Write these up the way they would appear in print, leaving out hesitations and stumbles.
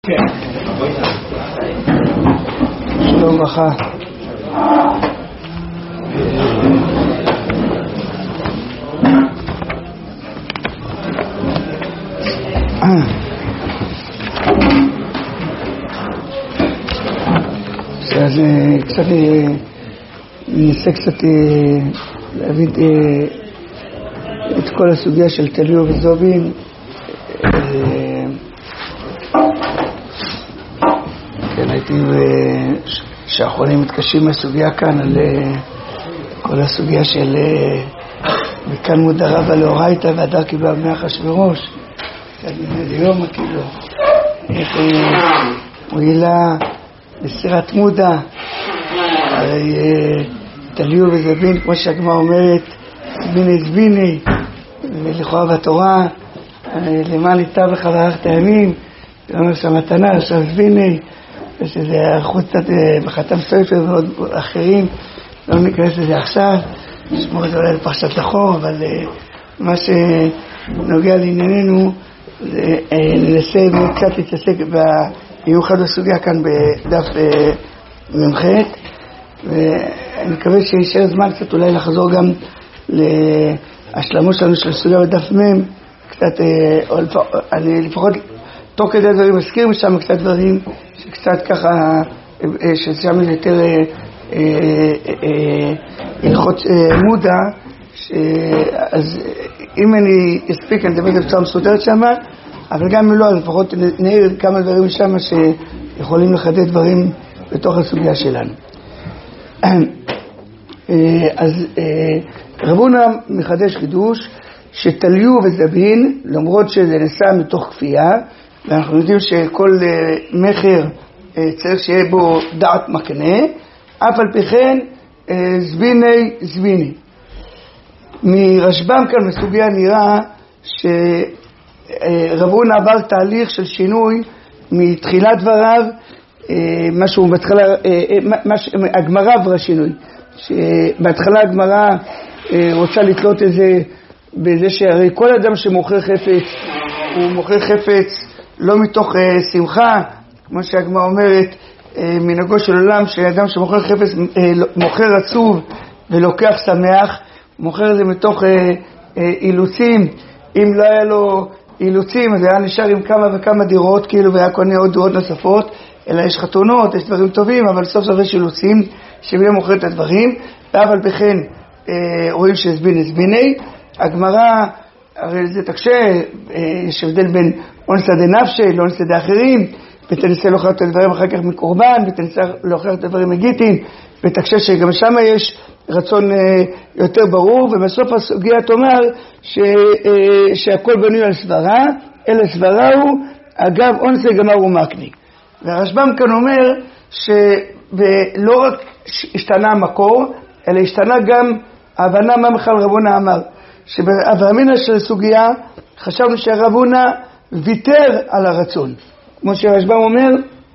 שלום וברכה. אז קצת ננסה להבין את כל הסוגיה של תליו וזובין. כן, הייתי שהאחרונים מתקשים מהסוגיה כאן על כל הסוגיה של וכאן מודה רבה לאורייתא והדר קיבלה בני אחשוורוש. היום כאילו איך מועילה לסירת מודע, הרי תליו וזבין, כמו שהגמרא אומרת, זביני ולכאורה בתורה למען איתה וחברך תאמין, ואומר שהמתנה עכשיו זביני, ושזה ערכות קצת בחתם סופר ועוד אחרים, לא ניכנס לזה עכשיו, נשמור את זה אולי לפרשת לחור, אבל מה שנוגע לענייננו ננסה קצת להתעסק במיוחד בסוגיה כאן בדף ממ"ח, ואני מקווה שישאר זמן קצת אולי לחזור גם להשלמות שלנו של סוגיה בדף מ' קצת, אני לפחות תוך כדי דברים מזכיר משם קצת דברים שקצת ככה ששם יותר הלכות מודע, אז אם אני אספיק אני אדבר בצורה מסודרת שם, אבל גם אם לא, אז לפחות נעיר כמה דברים שם שיכולים לחדד דברים בתוך הסוגיה שלנו. אז רב הונא מחדש חידוש שתליו וזבין, למרות שזה נעשה מתוך כפייה, ואנחנו יודעים שכל מחר צריך שיהיה בו דעת מקנה, אף על פי כן זביני. מרשב"ם כאן בסוגיה נראה שרב הונא עבר תהליך של שינוי מתחילת דבריו, משהו בהתחלה, הגמרא עברה שינוי, שבהתחלה הגמרא רוצה לתלות את זה בזה שהרי כל אדם שמוכר חפץ, הוא מוכר חפץ לא מתוך שמחה, כמו שהגמרא אומרת, מנהגו של עולם, שאדם שמוכר חפץ מוכר עצוב ולוקח שמח, מוכר את זה מתוך אילוצים. אם לא היה לו אילוצים אז היה נשאר עם כמה וכמה דירות כאילו, והיה קונה עוד דירות נוספות, אלא יש חתונות, יש דברים טובים, אבל סוף סוף יש אילוצים שבלי מוכר את הדברים, ואף על פי כן רואים שזביני. הגמרא הרי זה תקשה, יש הבדל בין אונסא דנפשי לאונסא דאחרים, ותנסה להוכיח את הדברים אחר כך מקורבן, ותנסה להוכיח את הדברים מגיטין, ותקשה שגם שם יש רצון יותר ברור, ובסוף הסוגיה תאמר שהכל בנוי על סברה, אלא סברה הוא אגב אונסא גמר ומקני. והרשב"ם כאן אומר שלא רק השתנה המקור, אלא השתנה גם ההבנה מה בכלל רב הונא אמר. שבאמינה של הסוגיה חשבנו שהרב הונא ויתר על הרצון, כמו שהרשב"ם אומר,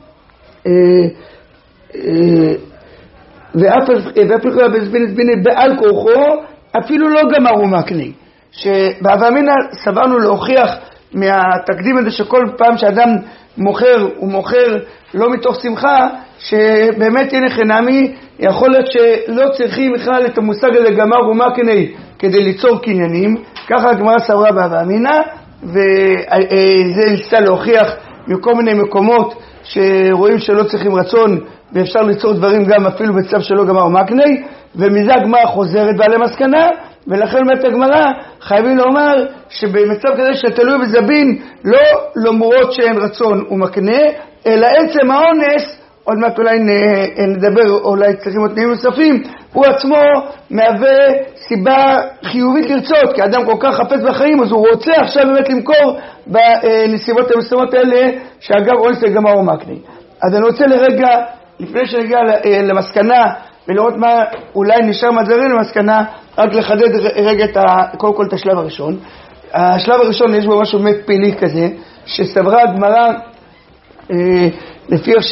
ואפילו בזביני בעל כורחו, אפילו לא גמר ומקני. שבאמינה סברנו להוכיח מהתקדים הזה שכל פעם שאדם מוכר, הוא מוכר לא מתוך שמחה, שבאמת הנה חינמי, יכול להיות שלא צריכים בכלל את המושג הזה גמר ומקני כדי ליצור קניינים, ככה הגמרא סברה באמינה, וזה ניסה להוכיח מכל מיני מקומות שרואים שלא צריכים רצון ואפשר ליצור דברים גם אפילו בצו שלא גמר ומקני, ומזה הגמרא חוזרת בעלי מסקנה, ולכן באמת הגמרא חייבים לומר שבמצב כזה שתלוי וזבין לא למרות שאין רצון ומקנה, אלא עצם האונס, עוד מעט אולי נדבר, אולי צריכים עוד תנאים נוספים, הוא עצמו מהווה סיבה חיובית לרצות, כי האדם כל כך חפץ בחיים, אז הוא רוצה עכשיו באמת למכור בנסיבות המסוימות האלה, שאגב אונסא גמר ומקני. אז אני רוצה לרגע, לפני שנגיע למסקנה, ולראות מה אולי נשאר מהדברים למסקנה, רק לחדד רגע קודם כל את השלב הראשון. השלב הראשון יש בו משהו באמת פעילי כזה, שסברה הגמרא, לפי איך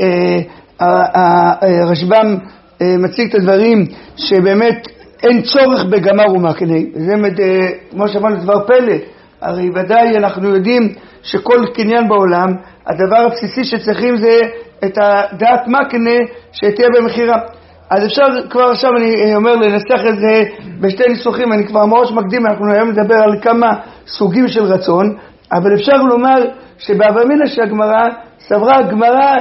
שהרשב"ם מציג את הדברים, שבאמת אין צורך בגמר ומקנה. זה כמו שאמרנו דבר פלא, הרי ודאי אנחנו יודעים שכל קניין בעולם, הדבר הבסיסי שצריכים זה את הדעת מקנה שתהיה במחירה. אז אפשר כבר עכשיו, אני אומר לנסח את זה בשתי ניסוחים, אני כבר ממש מקדים, אנחנו היום נדבר על כמה סוגים של רצון, אבל אפשר לומר שבהווה אמינא שהגמרא, סברה הגמרא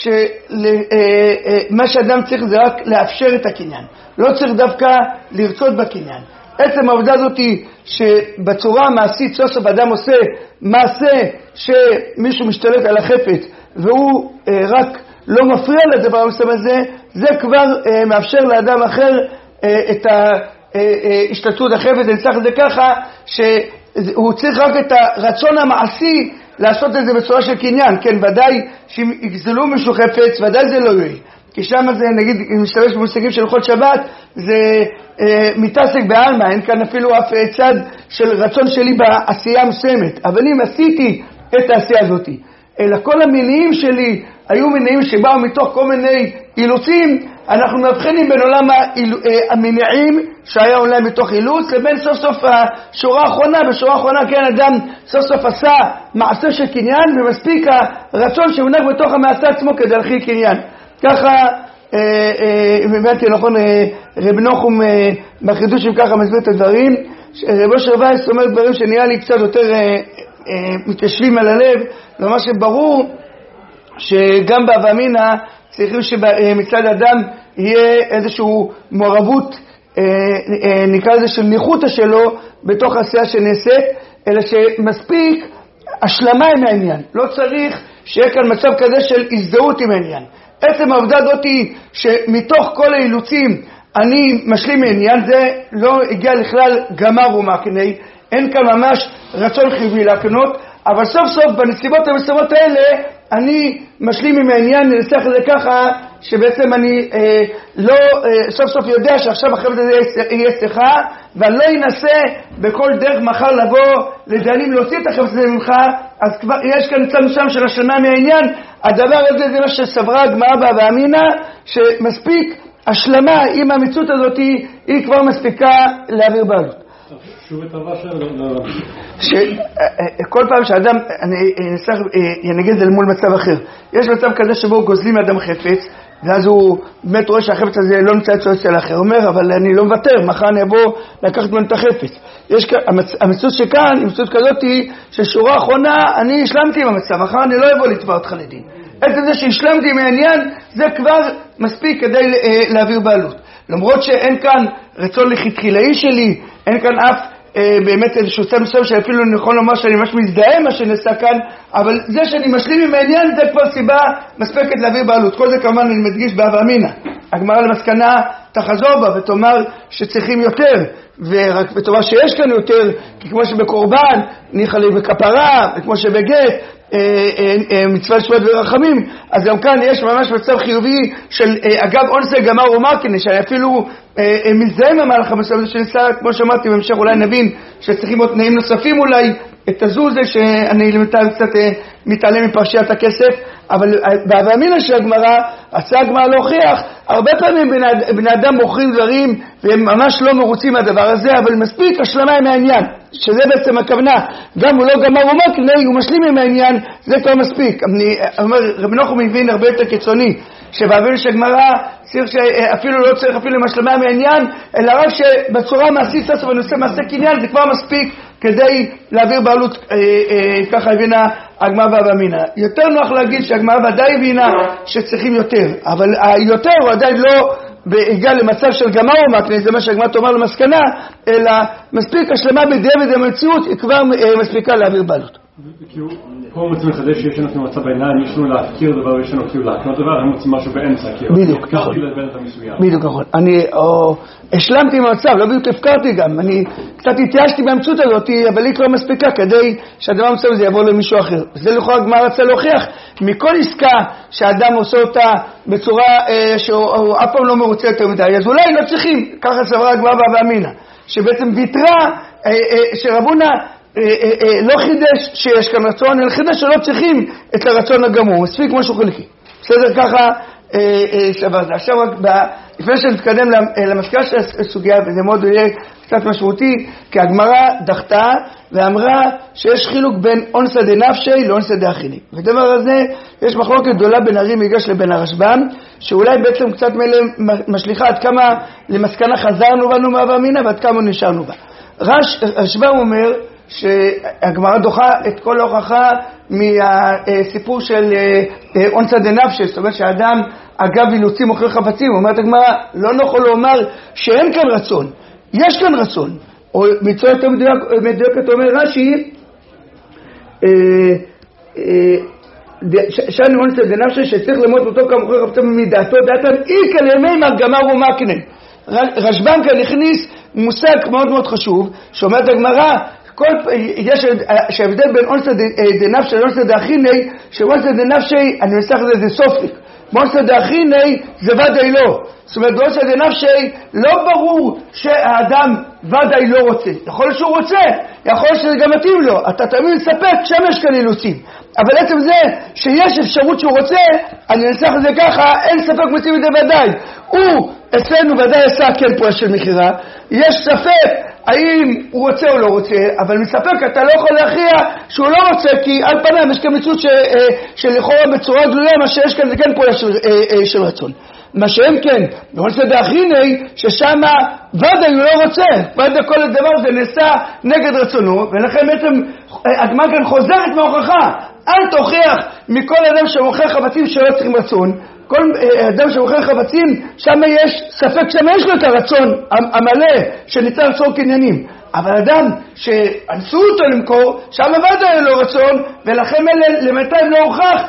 שמה שאדם צריך זה רק לאפשר את הקניין, לא צריך דווקא לרצות בקניין. עצם העובדה הזאת היא שבצורה המעשית סוף סוף אדם עושה מעשה שמישהו משתלט על החפץ והוא רק לא מפריע לדבר המסוים הזה, זה כבר מאפשר לאדם אחר את ההשתתפות החפץ. אני צריך את זה ככה שהוא צריך רק את הרצון המעשי לעשות את זה בצורה של קניין. כן, ודאי שאם יגזלו מישהו חפץ, ודאי זה לא יהיה, כי שם זה, נגיד, אם משתמש במושגים של הלכות שבת, זה מתעסק בעלמא, אין כאן אפילו אף צד של רצון שלי בעשייה מסוימת. אבל אם עשיתי את העשייה הזאת, אלא כל המניעים שלי היו מניעים שבאו מתוך כל מיני אילוצים, אנחנו מבחינים בין עולם המניעים שהיה עולה מתוך אילוץ, לבין סוף סוף השורה האחרונה. בשורה האחרונה כן אדם סוף סוף עשה מעשה של קניין, ומספיק הרצון שהונח בתוך המעשה עצמו כדי להכיל קניין. ככה, אם הבנתי נכון, רב נחום בחידושים ככה מסביר את הדברים. רב אושר וייס אומר דברים שנראה לי קצת יותר מתיישבים על הלב. ממש ברור שגם בהווה אמינא צריכים שמצד אדם יהיה איזושהי מעורבות, נקרא לזה של ניחותא שלו בתוך העשייה שנעשית, אלא שמספיק השלמה עם העניין, לא צריך שיהיה כאן מצב כזה של הזדהות עם העניין. עצם העובדה הזאת היא שמתוך כל האילוצים אני משלים העניין, זה לא הגיע לכלל גמר ומקנה, אין כאן ממש רצון חיובי להקנות, אבל סוף סוף בנסיבות המסוימות האלה אני משלים עם העניין. ננסח את זה ככה שבעצם אני לא סוף סוף יודע שעכשיו החפץ הזה יהיה שיחה, ואני לא אנסה בכל דרך מחר לבוא לדיינים להוציא את החפץ הזה ממך. אז כבר יש כאן צד מסוים של השלמה מהעניין. הדבר הזה זה מה שסברה הגמרא בהווה אמינא, שמספיק השלמה עם המציאות הזאת, היא כבר מספיקה להעביר בעלות. שוב את הרע כל פעם שאדם, אני נגיד את זה למול מצב אחר, יש מצב כזה שבו גוזלים לאדם חפץ, ואז הוא באמת רואה שהחפץ הזה לא נמצא אצל האחר, הוא אומר אבל אני לא מוותר, מחר אני אבוא לקחת ממנו את החפץ. המציאות שכאן היא מציאות כזאת ששורה האחרונה אני השלמתי עם המצב, מחר אני לא אבוא לתבוע אותך לדין. עצם זה שהשלמתי מהעניין זה כבר מספיק כדי להעביר בעלות, למרות שאין כאן רצון לכתחילאי שלי, אין כאן אף באמת איזשהו צד מסוים שאפילו אני יכול לומר שאני ממש מזדהה מה שנעשה כאן, אבל זה שאני משלים עם העניין זה כבר סיבה מספקת להעביר בעלות. כל זה כמובן אני מדגיש בהווה אמינא. הגמרא למסקנה תחזור בה ותאמר שצריכים יותר, ורק ותאמר שיש כאן יותר, כי כמו שבקורבן ניחא לי בכפרה, וכמו שבגט מצווה שבועת ורחמים, אז גם כאן יש ממש מצב חיובי של אגב אונסה גמר ומקנה, שאפילו מזדהה מהמהלך המסוים הזה שנעשה. כמו שאמרתי בהמשך אולי נבין שצריכים עוד תנאים נוספים, אולי את הזו זה שאני למתאר קצת מתעלם מפרשיית הכסף. אבל בהווה אמינא של הגמרא עשה הגמרא להוכיח, הרבה פעמים בני אדם מוכרים דברים והם ממש לא מרוצים מהדבר הזה, אבל מספיק השלמה עם העניין, שזה בעצם הכוונה, גם הוא לא גמר ומקנה, הוא משלים עם העניין, זה כבר מספיק. אני אומר, רב נחום מבין הרבה יותר קיצוני, שבהווה אמינא של הגמרא צריך שאפילו לא צריך אפילו משלמה מהעניין, אלא רק שבצורה מעשית סוף סוף נושא מעשה קניין, זה כבר מספיק כדי להעביר בעלות. ככה הבינה הגמרא בהווה אמינא. יותר נוח להגיד שהגמרא ודאי הבינה שצריכים יותר, אבל היותר הוא עדיין לא הגיע למצב של גמר ומקנה, זה מה שהגמרא תאמר למסקנה, אלא מספיק השלמה בדיעבד המציאות, היא כבר מספיקה להעביר בעלות. פה רוצים לחדש שיש לנו מצב בעיניים, יש לנו להפקיר דבר ויש לנו כאילו להקנות דבר, הם רוצים משהו באמצע, כאילו הפקרתי לדבר את המסוים. בדיוק נכון, אני השלמתי עם המצב, לא בדיוק הפקרתי גם, אני קצת התייאשתי מהמציאות הזאת, אבל היא כבר מספיקה כדי שהדבר המצב הזה יבוא למישהו אחר. זה לכאורה הגמרא רצה להוכיח, מכל עסקה שאדם עושה אותה בצורה שהוא אף פעם לא מרוצה יותר מדי, אז אולי לא צריכים, ככה סברה הגמרא בהווה אמינא, שבעצם ויתרה, שרב הונא לא חידש שיש כאן רצון, אלא חידש שלא צריכים את הרצון הגמור, מספיק משהו חלקי. בסדר, ככה שבר זה. עכשיו רק לפני שנתקדם למסקנה של הסוגיה, וזה מאוד יהיה קצת משמעותי, כי הגמרא דחתה ואמרה שיש חילוק בין אונסא דנפשי לאונסא דאכילי. ודבר הזה יש מחלוקת גדולה בין הרי מיגש לבין הרשב"ם, שאולי בעצם קצת משליחה עד כמה למסקנה חזרנו בנו מהווה אמינא ועד כמה נשארנו בה. הרשב"ם אומר שהגמרא דוחה את כל ההוכחה מהסיפור של אונסא דנפשי, זאת אומרת שהאדם אגב אילוצים מוכר חפצים. אומרת הגמרא, לא נכון לומר שאין כאן רצון, יש כאן רצון. או מצוין יותר מדויקת אומר רש"י, שאני אונסא דנפשי שצריך למות אותו כמוכר חפצים מדעתו דעתם איקא לימי גמר ומקנה. רשב"ם כאן הכניס מושג מאוד מאוד חשוב, שאומרת הגמרא, יש שההבדל בין אונסא דנפשי לאונסא דאכילי, שאונסא דנפשי, אני מנסח את זה סופריק, אונסא דאכילי זה ודאי לא. זאת אומרת, אונסא דנפשי לא ברור שהאדם ודאי לא רוצה. יכול להיות שהוא רוצה, יכול להיות שזה גם מתאים לו. אתה תמיד מספק שמש כאן אילוצים. אבל עצם זה שיש אפשרות שהוא רוצה, אני מנסח את זה ככה, אין ספק מתאים את זה ודאי. הוא אצלנו ודאי עשה כן פועל של מחירה. יש ספק האם הוא רוצה או לא רוצה, אבל מספק אתה לא יכול להכריע שהוא לא רוצה, כי על פניו יש כאן מציאות שלכאורה בצורה גלויה, מה שיש כאן זה כן פועל של רצון. מה שהם כן, באונסא דאכילי, ששם ודאי הוא לא רוצה, ודאי כל הדבר זה נעשה נגד רצונו, ולכן בעצם הגמרא כאן חוזרת מההוכחה, אל תוכיח מכל אדם שמוכר חפצים שלא צריכים רצון. כל אדם שמוכר חפצים, שם יש ספק, שם יש לו את הרצון המלא שניתן לצור קניינים. אבל אדם שאנסו אותו למכור, שם ודאי לא רצון, ולכן למתי לא הוכח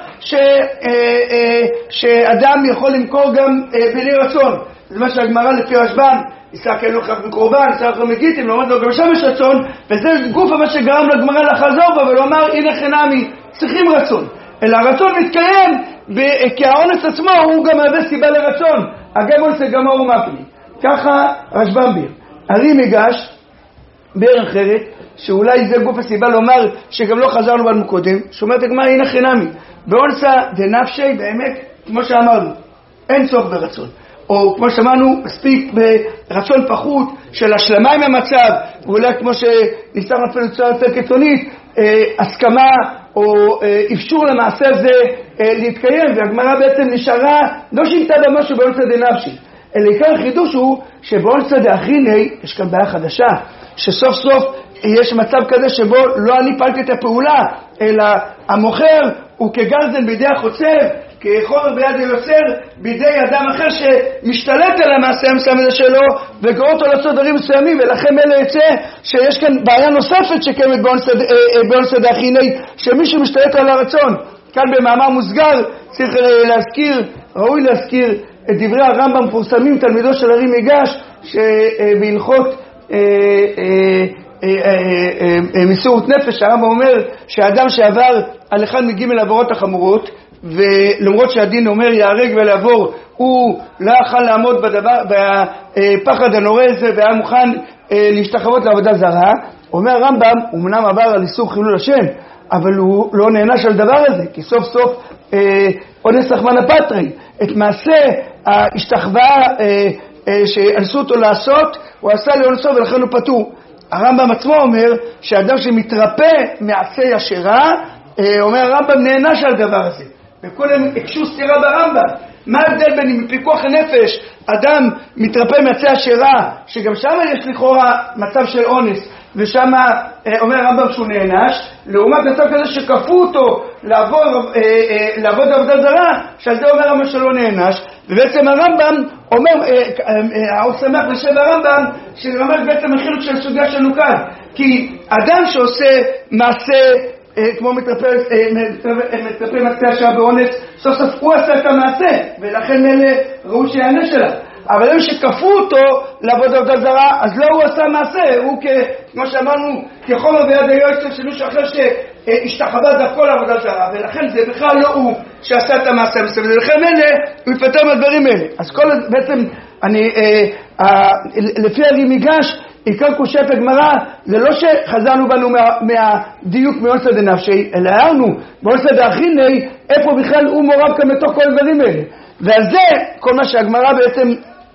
שאדם יכול למכור גם בלי רצון. זה מה שהגמרא לפי רשב"ם, יישא כן לא חף מקורבן, יישא אחר מגיטים, לא אומר לו גם שם יש רצון, וזה גוף מה שגרם לגמרא לחזור בה, ולא אמר הנה חינמי, צריכים רצון. אלא הרצון מתקיים, כי האונס עצמו הוא גם מהווה סיבה לרצון. אגב אונסא גמר ומקנה. ככה רשב"ם ביר. הרי מיגש ביר אחרת, שאולי זה גוף הסיבה לומר שגם לא חזרנו בנו קודם, שאומרת הגמרא הנה חינמי. באונסא דנפשי באמת, כמו שאמרנו, אין צורך ברצון. או כמו שאמרנו, מספיק ברצון פחות של השלמה עם המצב, ואולי כמו שניסה אפילו צורה יותר קיצונית, הסכמה או אפשור למעשה הזה להתקיים, והגמרא בעצם נשארה, לא שינתה במשהו באונסא דנפשי, אלא עיקר החידוש הוא שבאונסא דאכילי יש כאן בעיה חדשה, שסוף סוף יש מצב כזה שבו לא אני פעלתי את הפעולה, אלא המוכר הוא כגרזן בידי החוצר, כחומר ביד היוצר בידי אדם אחר שמשתלט על המעשה המסוים הזה שלו וגורר אותו לעשות דברים מסוימים, ולכן אלה יצא שיש כאן בעיה נוספת שקיימת באונסא דאכילי, שמישהו משתלט על הרצון. כאן במאמר מוסגר צריך להזכיר, ראוי להזכיר את דברי הרמב"ם מפורסמים, תלמידו של הרי מיגש, שבהלכות מסירות נפש הרמב"ם אומר שהאדם שעבר על אחד מג' העבירות החמורות, ולמרות שהדין אומר יהרג ולעבור, הוא לא יכול לעמוד בפחד הנורא הזה והיה מוכן להשתחוות לעבודה זרה. אומר הרמב"ם, הוא אמנם עבר על איסור חילול השם, אבל הוא לא נענש על דבר הזה, כי סוף סוף אונס רחמנא פטרי, את מעשה ההשתחווה שאנסו אותו לעשות, הוא עשה לאונסו ולכן הוא פטור. הרמב"ם עצמו אומר שאדם שמתרפא מעשי השרה, אומר הרמב"ם נענש על דבר הזה. וכולם הקשו סתירה ברמב"ם. מה ההבדל בין פיקוח הנפש, אדם מתרפא מעשי השרה, שגם שם יש לכאורה מצב של אונס, ושם אומר הרמב"ם שהוא נענש, לעומת מצב כזה שכפו אותו לעבוד עבודה זרה, שעל זה אומר הרמב"ם שלא נענש. ובעצם הרמב"ם אומר, הוא שמח לשב הרמב"ם, שממש בעצם החילוק של סוגיה שלנו כאן. כי אדם שעושה מעשה כמו מתרפא מעשי השרה באונס, סוף סוף הוא עשה את המעשה, ולכן אלה ראו שיענש עליו. אבל הם שכפו אותו לעבוד עבודה זרה, אז לא הוא עשה מעשה, הוא כמו שאמרנו, כחומר ביד היועץ של מישהו אחר שהשתחווה דרכו לעבודה זרה, ולכן זה בכלל לא הוא שעשה את המעשה, ולכן אלה הוא יפטר מהדברים האלה. אז כל בעצם לפי הרי מיגש עיקר קושיית הגמרא זה לא שחזרנו בנו מהדיוק מאונסא דנפשי, אלא הערנו באונסא דאחריני איפה בכלל הוא מעורב כאן בתוך כל הדברים האלה. ועל זה כל מה שהגמרא בעצם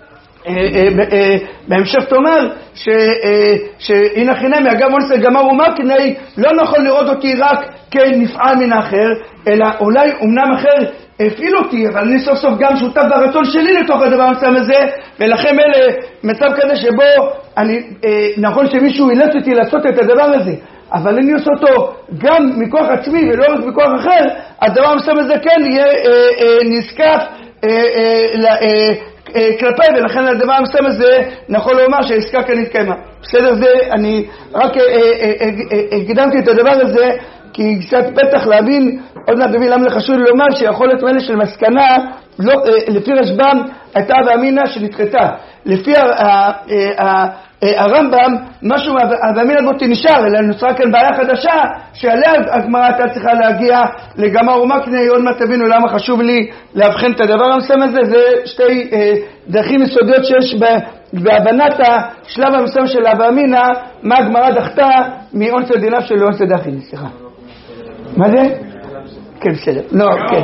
בהמשך תאמר שהנה חינמי אגב אונסא גמר ומקני, לא נכון לראות אותי רק כנפעל מן האחר, אלא אולי אמנם אחר הפעיל אותי, אבל אני סוף סוף גם שותף ברצון שלי לתוך הדבר המסוים הזה, ולכן אלה מצב כזה שבו נכון שמישהו אילץ אותי לעשות את הדבר הזה, אבל אני עושה אותו גם מכוח עצמי ולא רק מכוח אחר, הדבר המסוים הזה כן יהיה נזקף כלפיי, ולכן הדבר המסוים הזה נכון לומר שהעסקה כאן התקיימה. בסדר, זה אני רק הקדמתי את הדבר הזה כי קצת פתח להבין, עוד מעט נבין למה חשוב לומר שיכול להיות מאלה של מסקנה, לא, לפי רשב"ם הייתה ואמינא שנדחתה. לפי הרמב"ם, משהו ואמינא בו תנשאר, אלא נוצרה כאן בעיה חדשה, שעליה הגמרא הייתה צריכה להגיע לגמר ומקני. עוד מעט תבינו למה חשוב לי להבחן את הדבר המסוים הזה. זה שתי דרכים יסודיות שיש בהבנת השלב המסוים של ואמינא, מה הגמרא דחתה מאונסא דנפשי לאונסא דאחריני. סליחה. מה זה? כן, בסדר. לא, כן.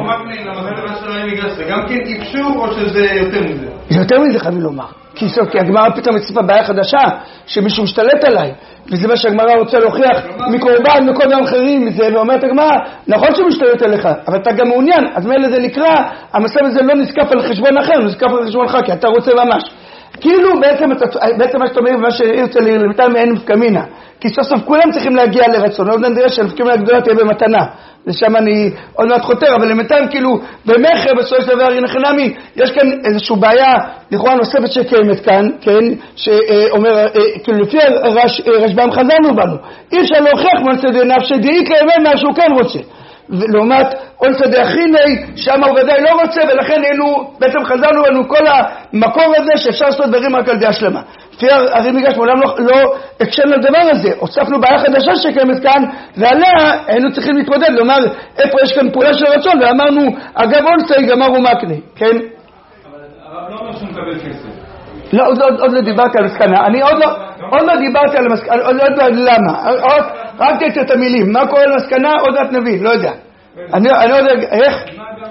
זה גם כן טיפשו או שזה יותר מזה? זה יותר מזה חייבים לומר. כי הגמרא פתאום מציפה בעיה חדשה שמישהו משתלט עליי, וזה מה שהגמרא רוצה להוכיח מקורבן, מכל מיני אחרים, ואומרת הגמרא, נכון שהוא משתלט עליך, אבל אתה גם מעוניין, אז מאלה זה נקרא, המסוים הזה לא נזקף על חשבון אחר, נזקף על חשבונך, כי אתה רוצה ממש. כאילו בעצם מה שאתה אומר, ומה שירצה למיטל מעין נפקמינה, כי סוף סוף כולם צריכים להגיע לרצון, עוד נדריה שהנפקמינה הגדולה תהיה במתנה, לשם אני עוד מעט חותר, אבל למיטל כאילו במחר בסופו של דבר הנה חינמי, יש כאן איזושהי בעיה לכאורה נוספת שקיימת כאן, כן, שאומר, כאילו לפי רשב"ם חזרנו בנו, אי אפשר להוכיח מאונסא דנפשי דאי קיימה מה שהוא כן רוצה, לעומת אונסא דאחריני שם הוא ודאי לא רוצה, ולכן בעצם חזרנו לנו כל המקור הזה שאפשר לעשות דברים רק על דעה שלמה. לפי הרי מיגש מעולם לא הקשנו לדבר הזה, הוספנו בעיה חדשה שקיימת כאן, ועליה היינו צריכים להתמודד, לומר איפה יש כאן פעולה של רצון, ואמרנו אגב אונסא גמר ומקני, כן? אבל הרב לא אומר שהוא מקבל כסף. לא, עוד לא דיברתי על מסקנה, אני עוד לא דיברתי על מסקנה, עוד לא יודע למה, רק תצא את המילים, מה קורה למסקנה עוד את נבין, לא יודע. אני לא יודע, איך?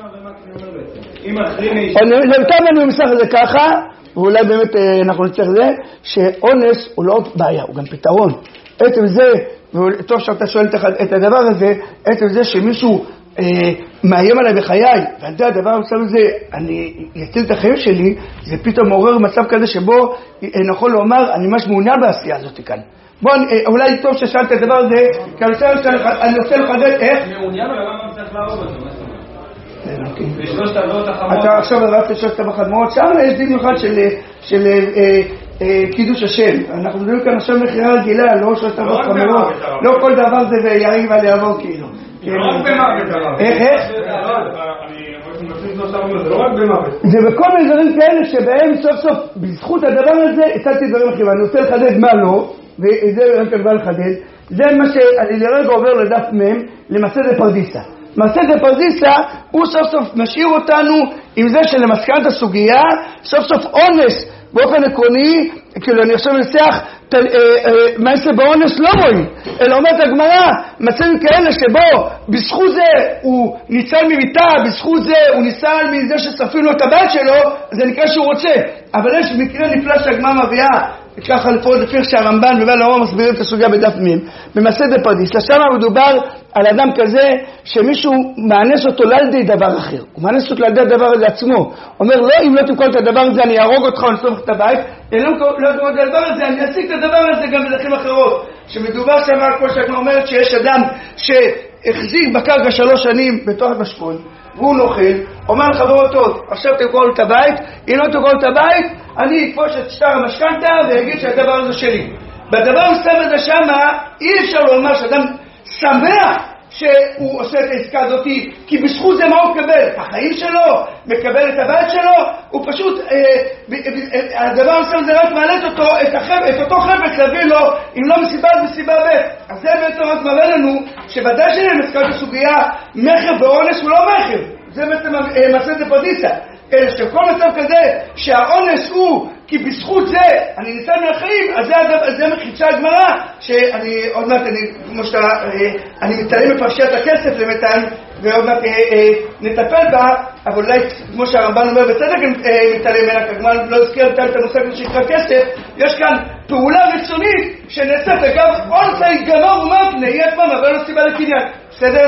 אם אחריני... למיטב אני ממסך את זה ככה, ואולי באמת אנחנו נצטרך זה, שאונס הוא לא בעיה, הוא גם פתרון. עצם זה, וטוב שאתה שואל את הדבר הזה, עצם זה שמישהו מאיים עליי בחיי, ועל זה הדבר המסוים הזה, אני אציל את החיים שלי, זה פתאום מעורר מצב כזה שבו נכון לומר, אני ממש מעוניין בעשייה הזאת כאן. בוא, אולי טוב ששאלת את הדבר הזה, כי אני רוצה לחדד איך... מעוניין אבל למה צריך להרוג אותו? בשלושת אבות החמות. אתה עכשיו רצת לשלושת אבות החמות, שם יש דין מיוחד של קידוש השם. אנחנו מדברים כאן עכשיו מחירה רגילה, לא שלושת אבות חמות, לא כל דבר זה ויריב על יעבור כאילו. זה לא רק במוות הרב. איך? זה לא רק במוות. זה בכל מיני דברים כאלה שבהם סוף סוף בזכות הדבר הזה הצלתי דברים אחרים. אני רוצה לחדד מה לא, וזה רק כבר לחדד, זה מה שאני לרגע עובר לדף מם למסכת פרדיסה. מסכת פרדיסה הוא סוף סוף משאיר אותנו עם זה שלמסקנת הסוגיה סוף סוף אונס באופן עקרוני, כאילו אני עכשיו מנסח מעשה באונס לא רואים, אלא אומרת הגמרא מצאים כאלה שבו בזכות זה הוא ניצל ממיטה, בזכות זה הוא ניצל מזה ששרפים לו את הבית שלו, זה נקרא שהוא רוצה. אבל יש מקרה נפלא שהגמרא מביאה ככה לפי שהרמב"ן ובעל האור מסבירים את הסוגיה בדף מ' במסכת פרדיסה. שם מדובר על אדם כזה שמישהו מאנס אותו לא על ידי דבר אחר, הוא מאנס אותו על ידי הדבר הזה עצמו, אומר לא, אם לא תמכור את הדבר הזה אני ארוג אותך או נסוף את הבית, אם לא תמכור את הדבר הזה אני אשיג את הדבר הזה גם בדרכים אחרות. שמדובר שם על כל שאת אומרת שיש אדם שהחזיק בקרקע 3 שנים בתוך המשכון והוא נוכל, אומר לחברו טוב עכשיו תמכור את הבית, אם לא תמכור את הבית אני אכפוש את שטר המשכנתא ויגיד שהדבר הזה שלי. בדבר המסוים הזה שמה אי אפשר לומר שאדם שמח שהוא עושה את העסקה הזאת, כי בזכות זה מה הוא מקבל? את החיים שלו, מקבל את הבית שלו, הוא פשוט, הדבר המסוים זה רק מעלה את אותו חפץ להביא לו, אם לא מסיבה אז מסיבה ב'. אז זה בעצם רק מראה לנו שוודאי שנמסקת הסוגיה, מחר באונס הוא לא מחר, זה בעצם מסכת פרדיסה. שכל מצב כזה שהאונס הוא כי בזכות זה אני ניסה מהחיים, אז זה מחידשה הגמרא, שאני עוד מעט, כמו שאתה, אני מתעלם בפרשיית הכסף למתן, ועוד מעט נטפל בה, אבל אולי כמו שהרמב"ן אומר בצדק מתעלם ממנה, כי הגמרא לא הזכיר את המושג שנקרא כסף, יש כאן פעולה רצונית שנעשית, אגב, אונסה התגמר ומקנה, היא עצמם, אבל לא סיבה לקניין, בסדר?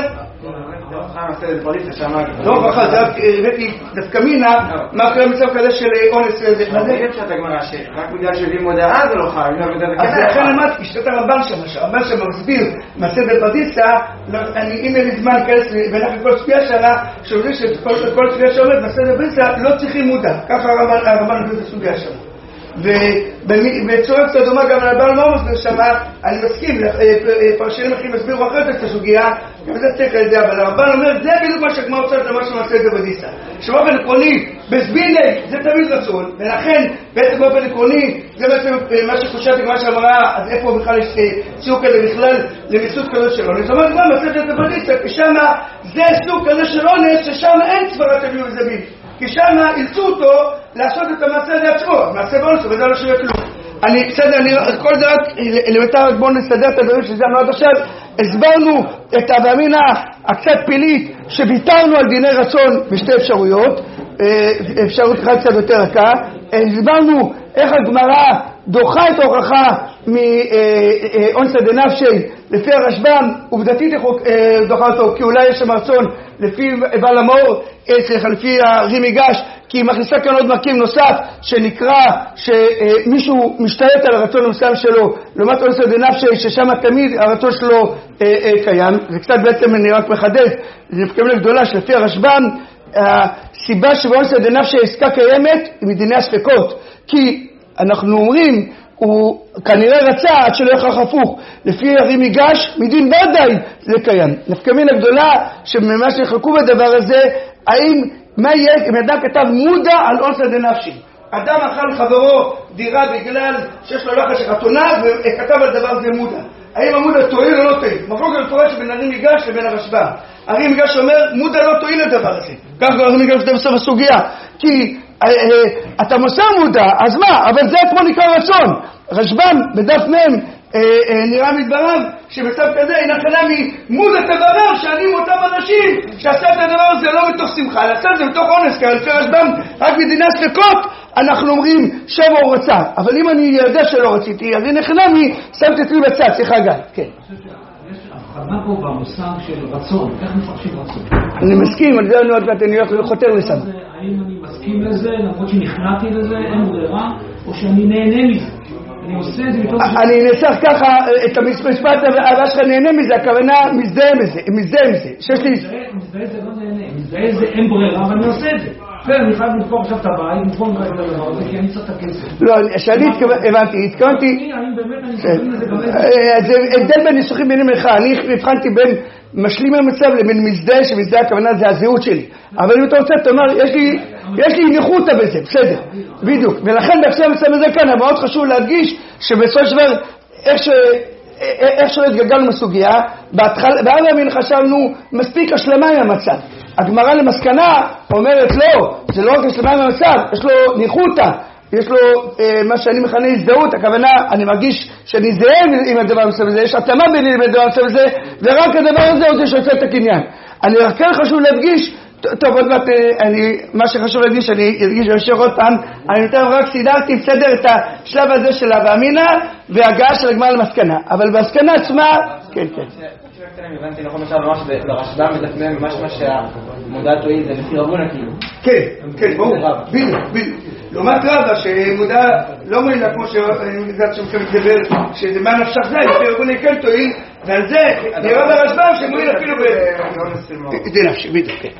לא, ככה, זה הבאתי דווקא מינה, מה קרה מצב כזה של אונס וזה. מה זה פשט הגמרא רק בגלל שהביאים מודעה זה לא חייב. אז לכן אמרתי, שתת הרמב"ן שם מסביר מהסדר פרדיסה, אם אין לי זמן להיכנס ולכן כל צפייה שלה, שאומרים שכל צפייה שעומד מהסדר פרדיסה לא צריכים מודע, ככה הרמב"ן מביא את הסוגיה שם. ובצורה קצת דומה גם על הבעל מורמוס נשמה, אני מסכים, פרשנים אחרים הסבירו אחרת את הסוגיה, גם זה צריך את זה, אבל הרמב"ן אומר, זה בדיוק מה שהגמרא רוצה למה שמעשה את זה בדיסה. שבאופן עקרוני, בסביני, זה תמיד רצון, ולכן בעצם באופן עקרוני, זה בעצם מה שחושבת הגמרא שאמרה, אז איפה בכלל יש ציור כזה בכלל למיסוד כזה של אונס. זאת אומרת, מה מעשה את זה בדיסה, כי שמה זה סוג כזה של אונס, ששמה אין צברת אביו וזבין. כי שם אילצו אותו לעשות את המעשה לעצמו, מעשה באונס, וזה לא שווה כלום. כל זה רק, למיטה רק בואו נסדר את הדברים שזה אמרו עד עכשיו, הסברנו את הבאמינה הקצת פילית, שביטרנו על דיני רצון בשתי אפשרויות, אפשרות אחת קצת יותר רכה, הסברנו איך הגמרא דוחה את ההוכחה מאונסא דנפשי לפי הרשב"ם, עובדתית דוחה אותו, כי אולי יש שם רצון לפי בעל המאור, לפי הרימי גש, כי היא מכניסה כאן עוד מרכיב נוסף שנקרא שמישהו משתלט על הרצון המסוים שלו, לעומת אונסא דנפשי ששם תמיד הרצון שלו קיים. זה קצת בעצם אני רק מחדד, זה נפקם גדולה שלפי הרשב"ם הסיבה שבאונסא דנפשי העסקה קיימת היא מדיני הספקות, כי אנחנו אומרים הוא כנראה רצה עד שלא יחך הפוך, לפי הרימי גש מדין ודאי זה קיים. נפקמין הגדולה שממה שחלקו בדבר הזה, האם מה יהיה אם אדם כתב מודע על אונסא דנפשי, אדם אכל חברו דירה בגלל שיש לו לחץ של חתונה וכתב על דבר זה מודע, האם המודע תועיל או לא תועיל? מחלוקת מפורשת בין הרימי גש לבין הרשב"ם. הרימי גש אומר מודע לא תועיל לדבר הזה, כך כבר הרימי גש כתב בסוף הסוגיה, כי אתה מוסר מודע, אז מה? אבל זה כמו נקרא רצון. רשב"ם בדף מ' נראה מדבריו שבצו כזה אינה חלה ממודע תברר שאני מאותם אנשים שעשה את הדבר הזה לא מתוך שמחה, לעשה את זה מתוך אונס, כי לפי רשב"ם רק מדיני ספקות אנחנו אומרים שבע הוא רצה, אבל אם אני יודע שלא רציתי, אז הנה חלמי, שמת אצלי בצד, סליחה גל, כן. מה פה במושג של רצון? איך מפרשים רצון? אני מסכים, על זה אני חותר לשם. האם אני מסכים לזה, למרות שנכנעתי לזה, אין ברירה, או שאני נהנה מזה? אני עושה את זה מתוך... אני אנסח ככה את המשפט הבא שלך נהנה מזה, הכוונה מזדהה עם זה. שיש לי... מזדהה זה לא נהנה, מזדהה זה אין ברירה, ואני עושה את זה. אני חייב לבחור עכשיו את הבית, לבחור את הדבר הזה, כי אני צריך את הכסף. לא, שאני התכוונתי... אני באמת, אני חושב לזה גם... זה הבדל בין ניסוחים בינים לך, אני הבחנתי בין משלים המצב לבין מזדהה, שמזדהה הכוונה זה הזהות שלי. אבל אם אתה רוצה, אתה אומר, יש לי ניחותא בזה, בסדר, בדיוק. ולכן בהקשר מסוים הזה כאן, מאוד חשוב להדגיש שבסופו של דבר, איך שלא התגלגלנו בסוגיה, בהרבה ימים חשבנו מספיק השלמה עם המצב. הגמרא למסקנה אומרת לא, זה לא רק השלמה עם המצב, יש לו ניחותא, יש לו מה שאני מכנה הזדהות, הכוונה, אני מרגיש שאני זהה עם הדבר המסוים הזה, יש התאמה ביני עם הדבר המסוים הזה, ורק הדבר הזה עוד יש את הקניין. אני רק כן חשוב להדגיש, טוב, עוד מעט, מה שחשוב להדגיש, אני אדגיש וישר עוד פעם, אני יותר רק סידרתי בסדר את השלב הזה של הבאמינה, והגעה של הגמרא למסקנה, אבל בהסקנה עצמה, כן. אני הבנתי נכון משל ממש ברשב"ם מדפנם ממש מה שהמודע תועיל זה לפי רבונה כאילו. כן, ברור, בדיוק. לעומת רבא שמודע לא מועילה כמו שאני יודעת שמכם מדבר שזה מה נפשך זה, לפי רבונה כן תועיל, ועל זה נראה ברשב"ם שמועיל אפילו זה נפשי, בדיוק, כן.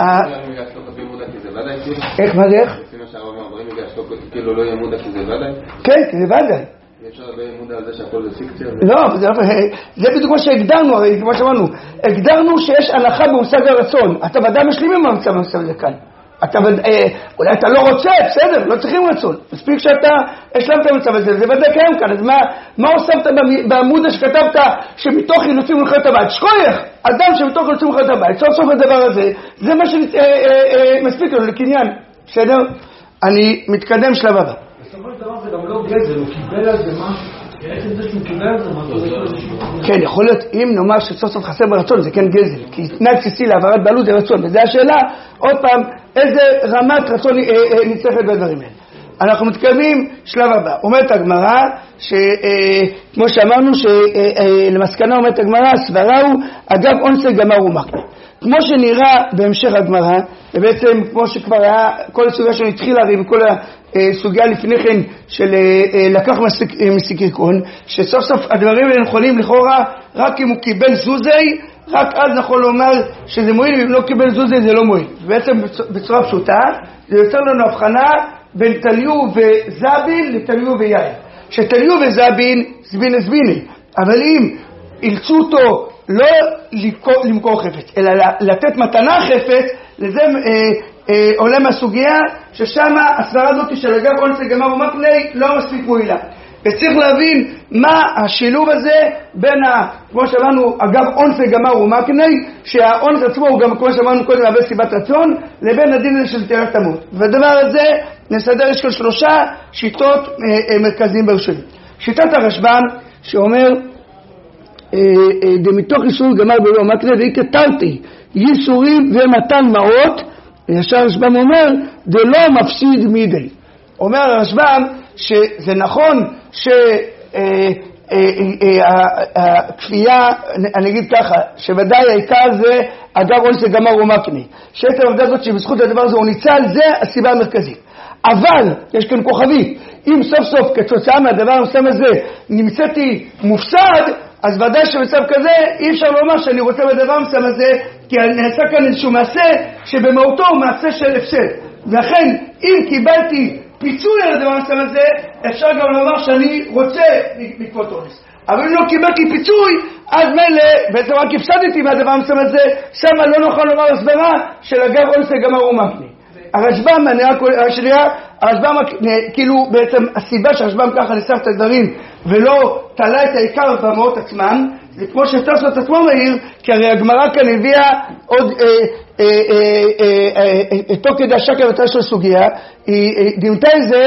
איך מה זה איך? לפי מה שהרב אומרים יגשתו כאילו לא יהיה מודע כי זה ודאי? כן, זה ודאי. אפשר לדבר מודע על זה שהכל זה פיקציה? לא, זה בדיוק מה שהגדרנו, הרי כמו שאמרנו, הגדרנו שיש הנחה במושג הרצון, אתה ודאי משלים עם המצב הזה כאן. אולי אתה לא רוצה, בסדר, לא צריכים רצון, מספיק שאתה השלמת את המצב הזה, זה ודאי קיים כאן. אז מה הוספת בעמוד שכתבת שמתוך אילוצים מלכות הבית? שכוייך, אדם שמתוך אילוצים מלכות הבית, סוף הדבר הזה, זה מה שמספיק לנו לקניין, בסדר? אני מתקדם שלב הבא. בסופו של דבר זה גם לא גזל, הוא קיבל על זה משהו. בעצם זה שהוא קיבל על זה משהו. כן, יכול להיות, אם נאמר שסוף סוף חסר ברצון, זה כן גזל. כי תנאי בסיסי להעברת בעלות זה רצון. וזו השאלה, עוד פעם, איזה רמת רצון נצטרכת בדברים האלה. אנחנו מתקרבים שלב הבא. אומרת הגמרא, כמו שאמרנו, שלמסקנה אומרת הגמרא, הסברה הוא, אגב אונסי גמר ומקנה. כמו שנראה בהמשך הגמרא, ובעצם כמו שכבר היה, כל הסוגיה שלנו התחילה, וכל הסוגיה לפני כן של לקח מסיקריקון, שסוף סוף הדברים האלה נכונים לכאורה, רק אם הוא קיבל זוזי, רק אז נכון לומר שזה מועיל, ואם לא קיבל זוזי זה לא מועיל. ובעצם בצורה פשוטה, זה יוצר לנו הבחנה בין תליו וזבין לתליו ויין. שתליו וזבין זבין זביני, אבל אם אילצו אותו לא למכור חפץ, אלא לתת מתנה חפץ, לזה עולה מהסוגיה ששם הסברה הזאת של אגב אונסי גמר ומקנה לא מספיק מועילה. וצריך להבין מה השילוב הזה בין, כמו שאמרנו, אגב אונסי גמר ומקנה, שהאונס עצמו הוא גם, כמו שאמרנו קודם, מהווה סיבת רצון, לבין הדין הזה של תיארת תמות. והדבר הזה נסדר יש כל 3 שיטות מרכזיים בראשונים. שיטת הרשב"ם שאומר, מתוך איסור גמר בלא מקנה והיא כתרתי ייסורים ומתן מעות, ישר הרשב"ם אומר זה לא מפסיד מידי. אומר הרשב"ם שזה נכון שהכפייה, אני אגיד ככה, שוודאי העיקר זה אגב אונסי גמר ומקנה, שעצם העובדה הזאת שבזכות הדבר הזה הוא ניצל, זה הסיבה המרכזית. אבל יש כאן כוכבי, אם סוף סוף כתוצאה מהדבר המסוים הזה נמצאתי מופסד, אז ודאי שבמצב כזה אי אפשר לומר שאני רוצה בדבר המסוים הזה, כי נעשה כאן איזשהו מעשה שבמהותו הוא מעשה של הפסד. ולכן אם קיבלתי פיצוי על הדבר המסוים הזה, אפשר גם לומר שאני רוצה לקפות אונס. אבל אם לא קיבלתי פיצוי, אז מילא בעצם רק הפסדתי מהדבר המסוים הזה, שמה לא נוכל לומר הסברה של אגב אונסי גמר ומקנה. הרשב"ם, הרשב"ם כאילו בעצם הסיבה שהרשב"ם ככה ניסח את הדברים ולא תלה את העיקר במאות עצמם, זה כמו שתוספות עצמו מהיר, כי הרי הגמרא כאן הביאה עוד תוך כדי השקר יותר של סוגיה, היא דימתה את זה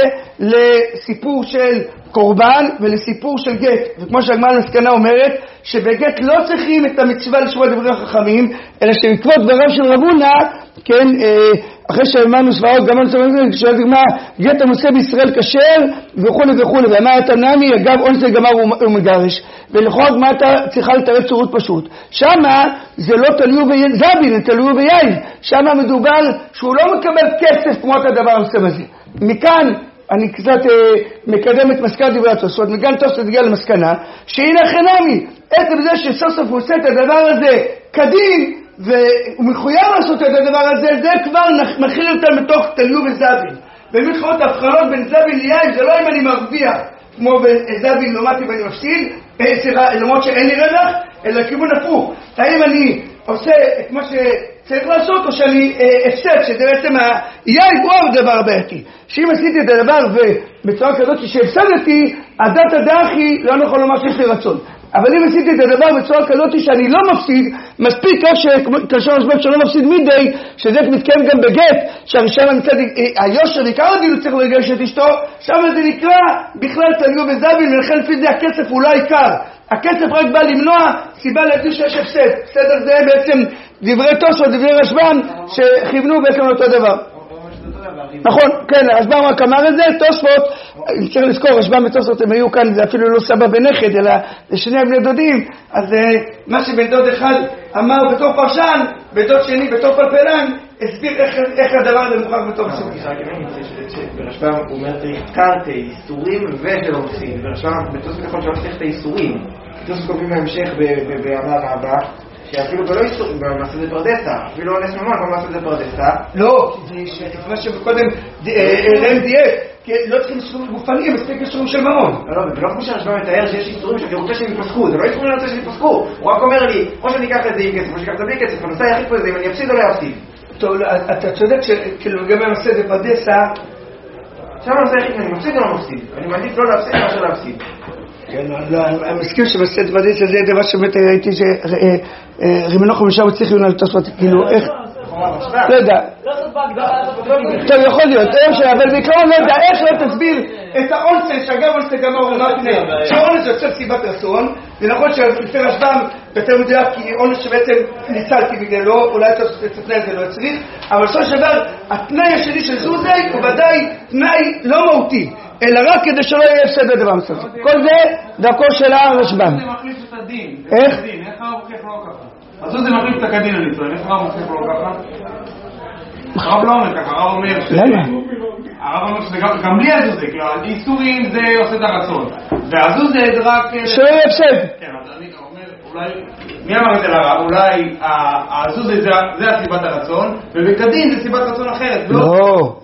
לסיפור של קורבן ולסיפור של גט. וכמו שהגמרא למסקנה אומרת, שבגט לא צריכים את המצווה לשמוע דברי החכמים, אלא שבעקבות דבריו של רב הונא, כן, אחרי שאמרנו סברות, גם אני שואלת מה, גט הנושא בישראל כשר וכו' וכו', ואמר את הנמי, אגב אונסי גמר ומגרש, ולכאורה מה אתה צריכה לתרץ שירות פשוט. שמה זה לא תליו וזבין, זה תליו ויין. שמה מדובר שהוא לא מקבל כסף כמו את הדבר המסוים הזה. מכאן אני קצת מקדם את מסקנת דברי התוספות, מכאן תוספות הגיע למסקנה, שהנה חנמי, עצם זה שסוף סוף הוא עושה את הדבר הזה כדין, והוא מחויב לעשות את הדבר הזה, זה כבר מכיל אותם בתוך תליו וזבין. ומתחילות ההבחנות בין זבין ליין, זה לא אם אני מרוויח, כמו בזבין לעומתי ואני מפסיד, למרות שאין לי רווח, אלא כיוון הפוך. האם אני עושה את מה שצריך לעשות, או שאני הפסד, שזה בעצם היין הוא הדבר בעייתי. שאם עשיתי את הדבר ובצורה כזאת שהפסדתי, הדת הדחי לא יכול לומר שיש לי רצון. אבל אם עשיתי את הדבר בצורה כזאת שאני לא מפסיד, מספיק כאשר השבב שלא מפסיד מידי, שזה מתקיים גם בגט, שהראשון המצד היושר, עיקר הדין הוא צריך לגרש את אשתו, שם זה נקרא בכלל תליו וזבין, ולכן לפי זה הכסף הוא לא העיקר. הכסף רק בא למנוע סיבה להגיד שיש הפסד. בסדר, זה בעצם דברי תוספות, דברי רשב"ם, שכיוונו בעצם לאותו דבר. נכון, כן, הרשב"ם רק אמר את זה, תוספות, צריך לזכור, רשב"ם ותוספות הם היו כאן, זה אפילו לא סבא ונכד, אלא לשני בני דודים, אז מה שבן דוד אחד אמר בתור פרשן, בן דוד שני בתור פלפלן, הסביר איך הדבר הזה מוכח בתור סוגיה. ברשב"ם הוא אומר צריך קרתי, איסורים ושל עושים, ברשב"ם בתוספות יכול שלא צריך את האיסורים, תוספות קובעים בהמשך באמר הבא, שאפילו בלא איסורים, במעשה זה פרדסה, אפילו לא נס ממון, במעשה זה פרדסה. לא, זה מה שקודם רם דייק, כי לא צריכים איסורים גופניים, מספיק איסורים של ממון. לא, ולא כמו שהרשב"ם מתאר שיש איסורים שאני רוצה שהם יפסקו, זה לא איסורים אני רוצה שהם יפסקו, הוא רק אומר לי, או שאני אקח את זה עם כסף, או שאני אקח את זה בלי כסף, הנושא היחיד פה זה אם אני אפסיד או לא אפסיד. טוב, אתה צודק שכאילו לגבי המעשה זה פרדסה, עכשיו הנושא היחיד אני מפסיד או לא מפסיד, אני מעדיף לא להפסיד מאשר להפסיד. כן, אני מסכים שבסט פרדסה זה דבר שבאמת ראיתי שרימנוחם משם צריך יונה לתוספות, כאילו איך, לא יודע, טוב, יכול להיות, אבל בעיקרון לא יודע, איך לא תסביר את האונסן, שאגב אונסן גם הוא מפני, שהאונס יוצר סיבת רצון, זה נכון שלפי רשב"ם יותר מדויק כי אונס שבעצם ניצלתי בגללו, אולי תתפני על זה לא צריך, אבל בסופו של דבר, התנאי השני של זוזי הוא ודאי תנאי לא מהותי, אלא רק כדי שלא יהיה הפסד בדבר מסוים. כל זה דרכו של הרשב"ם. זה מחליף את הדין. איך? איך הרב מוכיח לא ככה? אז זה מחליף את הקדין אני טוען, איך הרב מוכיח לא ככה? הרב לא אומר ככה, הרב אומר למה? הרב אומר שזה גם בלי הזוזה, כי האיסורים זה עושה את הרצון, והזוזה זה רק... שלא יהיה הפסד. כן, אז אני אומר, אולי... מי אמר את זה לרב? אולי הזוזה זה הסיבת הרצון, ובקדין זה סיבת רצון אחרת, לא?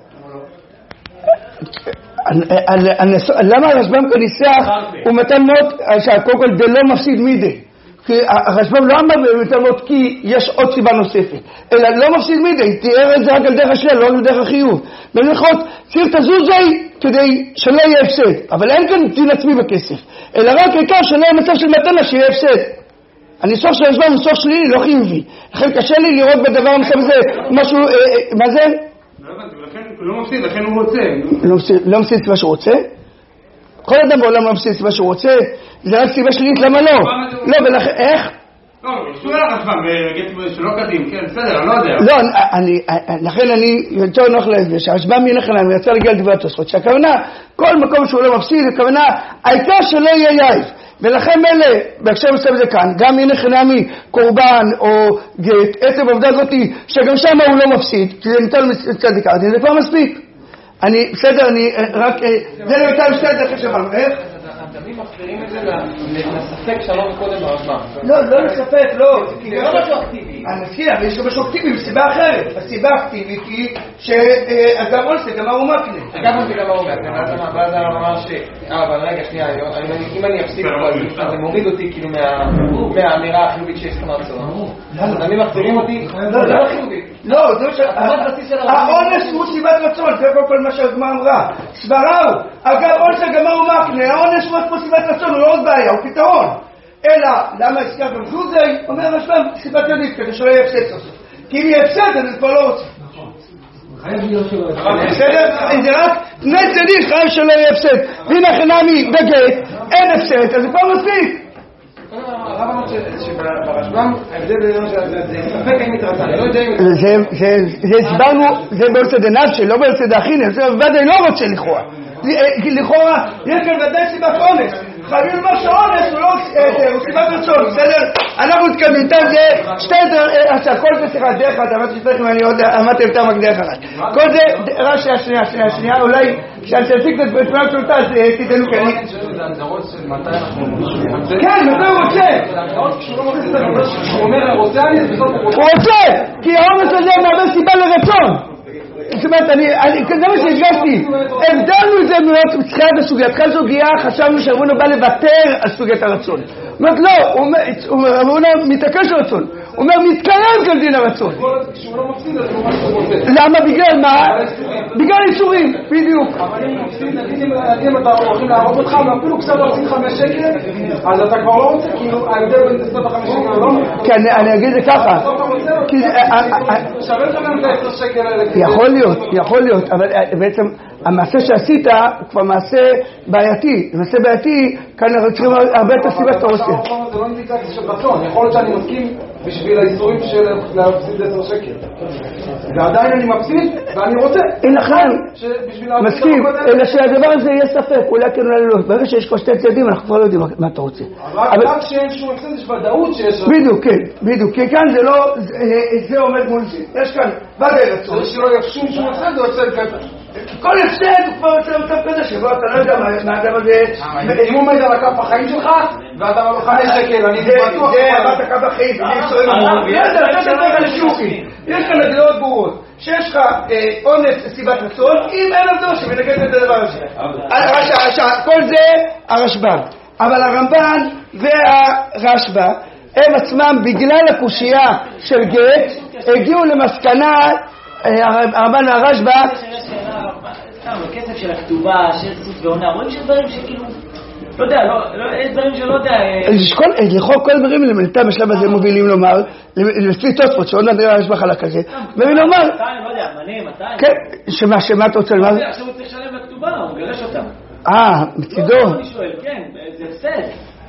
למה הרשב"ם כאן ניסח הוא מתן מאוד, קודם כל זה לא מפסיד מידי, כי הרשב"ם לא אמר יותר מאוד כי יש עוד סיבה נוספת, אלא לא מפסיד מידי, תיאר את זה רק על דרך השלילה, לא על דרך החיוב. בלכות צריך תזוזי כדי שלא יהיה הפסד, אבל אין כאן דין עצמי בכסף, אלא רק העיקר שלא יהיה מצב של מתנה שיהיה הפסד. הניסוח של הרשב"ם הוא ניסוח שלילי, לא חיובי, לכן קשה לי לראות בדבר המסוים הזה משהו, מה זה? לא מפסיד, לכן הוא רוצה. לא מפסיד סיבה שהוא רוצה? כל אדם בעולם לא מפסיד סיבה שהוא רוצה, זה רק סיבה שלילית, למה לא? לא, ולכן, איך? לא, שוב על הרשב"ם, שלא קדים, כן, בסדר, אני לא יודע. לא, לכן אני יותר נוח להסביר, שהרשב"ם ילך אליי, יצא להגיע לדברי התוספות, שהכוונה, כל מקום שהוא לא מפסיד, הכוונה, העיקר שלא יהיה יעיל. ולכן מלא, בהקשר מסוים זה כאן, גם הנה חינמי, קורבן או גט, עצם העובדה הזאת שגם שם הוא לא מפסיד, כי זה ניתן לצדיק הדין, זה כבר מספיק. אני, בסדר, אני רק, זה למיטה בסדר, אחרי שבאנו, איך? תמיד מחזירים את זה לספק שלום קודם ברשב"ם. לא לספק, לא. זה לא משהו אקטיבי. אני מסכים, אבל יש משהו אקטיבי בסיבה אחרת. הסיבה האקטיבית היא שאגב אונסק, גם הוא מקנה. אגב אונסק, גם הוא מקנה. ואז הרב אמר אבל רגע, שנייה, אם אני אפסיק פה, זה מוריד אותי כאילו מהאמירה החיובית שיש כאן רצון. אז תמיד מחזירים אותי, לא חיובית. לא, זה מה האונס הוא סיבת רצון, זה כל מה שהגמרא אמרה. סברה הוא, אגב אונסק, גם הוא מקנה, האונס הוא פה סיבת רצון, הוא לא עוד בעיה, הוא פתרון. אלא, למה הזכר גם זוזי? אומר הרשב"ם, סיבת ידית, כדי שלא יהיה הפסד סוף. כי אם יהיה הפסד, אז זה כבר לא רוצה. זה רק תנאי צדיק, חייב שלא יהיה הפסד. ואם החינמי בגט, אין הפסד, אז זה כבר מספיק. הרב אמר שברשב"ם, ההבדל בינינו זה ספק אם מתרצה, אני לא יודע אם... זה הסברנו, זה בארצה דנפשי, לא בארצה דאחינם, זה ודאי לא רוצה לכאורה. לכאורה, יש כאן ודאי סיבת אונס. חייבים לומר שאונס הוא לא סיבת רצון, בסדר? אנחנו מתקדמים, זה שתי יותר, כל זה סליחה, דרך אחת, אמרתי שצריך אם אני עוד אמרתי יותר מקדרך אחת. כל זה, רק שנייה, אולי כשאני תציג את תמונת שלותה, אז תיתנו כאן. זה הגדרות של מתי אנחנו... כן, מתי הוא רוצה? הוא אומר, רוצה אני, הוא רוצה, כי האונס הזה מהווה סיבה לרצון. זאת אומרת, זה מה שהדגשתי, הבדלנו את זה מאוד מתחילת הסוגיה, התחילת הסוגיה חשבנו שהרבנו בא לוותר על סוגיית הרצון. זאת אומרת, לא, הוא מתעקש הרצון, הוא אומר, מתקרב כל דין הרצון. למה? בגלל מה? בגלל איסורים, בדיוק. אבל אם מפסיד, נגיד אם אתה הולכים להרוג אותך, ואפילו קצת להפסיד 5 שקל, אז אתה כבר לא רוצה, כאילו, ההבדל בין תסתות 5 שקל לא? כן, אני אגיד זה ככה. שווה לך גם את 10 שקל האלה. יכול להיות, אבל בעצם המעשה שעשית כבר מעשה בעייתי. מעשה בעייתי, כאן אנחנו צריכים הרבה את הסיבה שאתה עושה. זה לא אינדיקציה של רצון, יכול להיות שאני מסכים בשביל האיסורים של להפסיד 10 שקל. ועדיין אני מפסיד ואני רוצה. לכן, מסכים, אלא שהדבר הזה יהיה ספק, אולי כן אולי לא. ברגע שיש כבר שתי צעדים, אנחנו כבר לא יודעים מה אתה רוצה. רק שאין שום הפסד, יש ודאות שיש... בדיוק, כן, בדיוק. כי כאן זה לא, זה עומד מול זה. יש כאן ודאי רצון. זה שלא יפשום שום הפסד, הוא הפסד כזה. כל הפסד הוא כבר יוצא מצב כזה שבו אתה לא יודע מה אדם הזה... אם הוא עומד על הקו בחיים שלך, ואתה אמר 5 שקל, אני בטוח... זה עמד הקו בחיים, יש כאן הגדרות ברורות, שיש לך אונס סיבת רצון, אם אין הבדל שמנגד את הדבר הזה. כל זה הרשב"ם. אבל הרמב"ן והרשב"א, הם עצמם בגלל הקושייה של גט, הגיעו למסקנה, הרמב"ן והרשב"א, הכסף של הכתובה, של סוס ועונה, רואים שדברים שכאילו לא יודע, יש דברים שלא יודע... לכאורה כל הדברים למלטה בשלב הזה מובילים לומר, לפי תוספות, שעוד נדבר יש בחלק הזה, מבין לומר... מתי, לא יודע, מתי? כן, שמה אתה רוצה לומר? עכשיו הוא צריך לשלם לכתובה, הוא מגרש אותם. מצידו. אני שואל, כן, זה הפסד.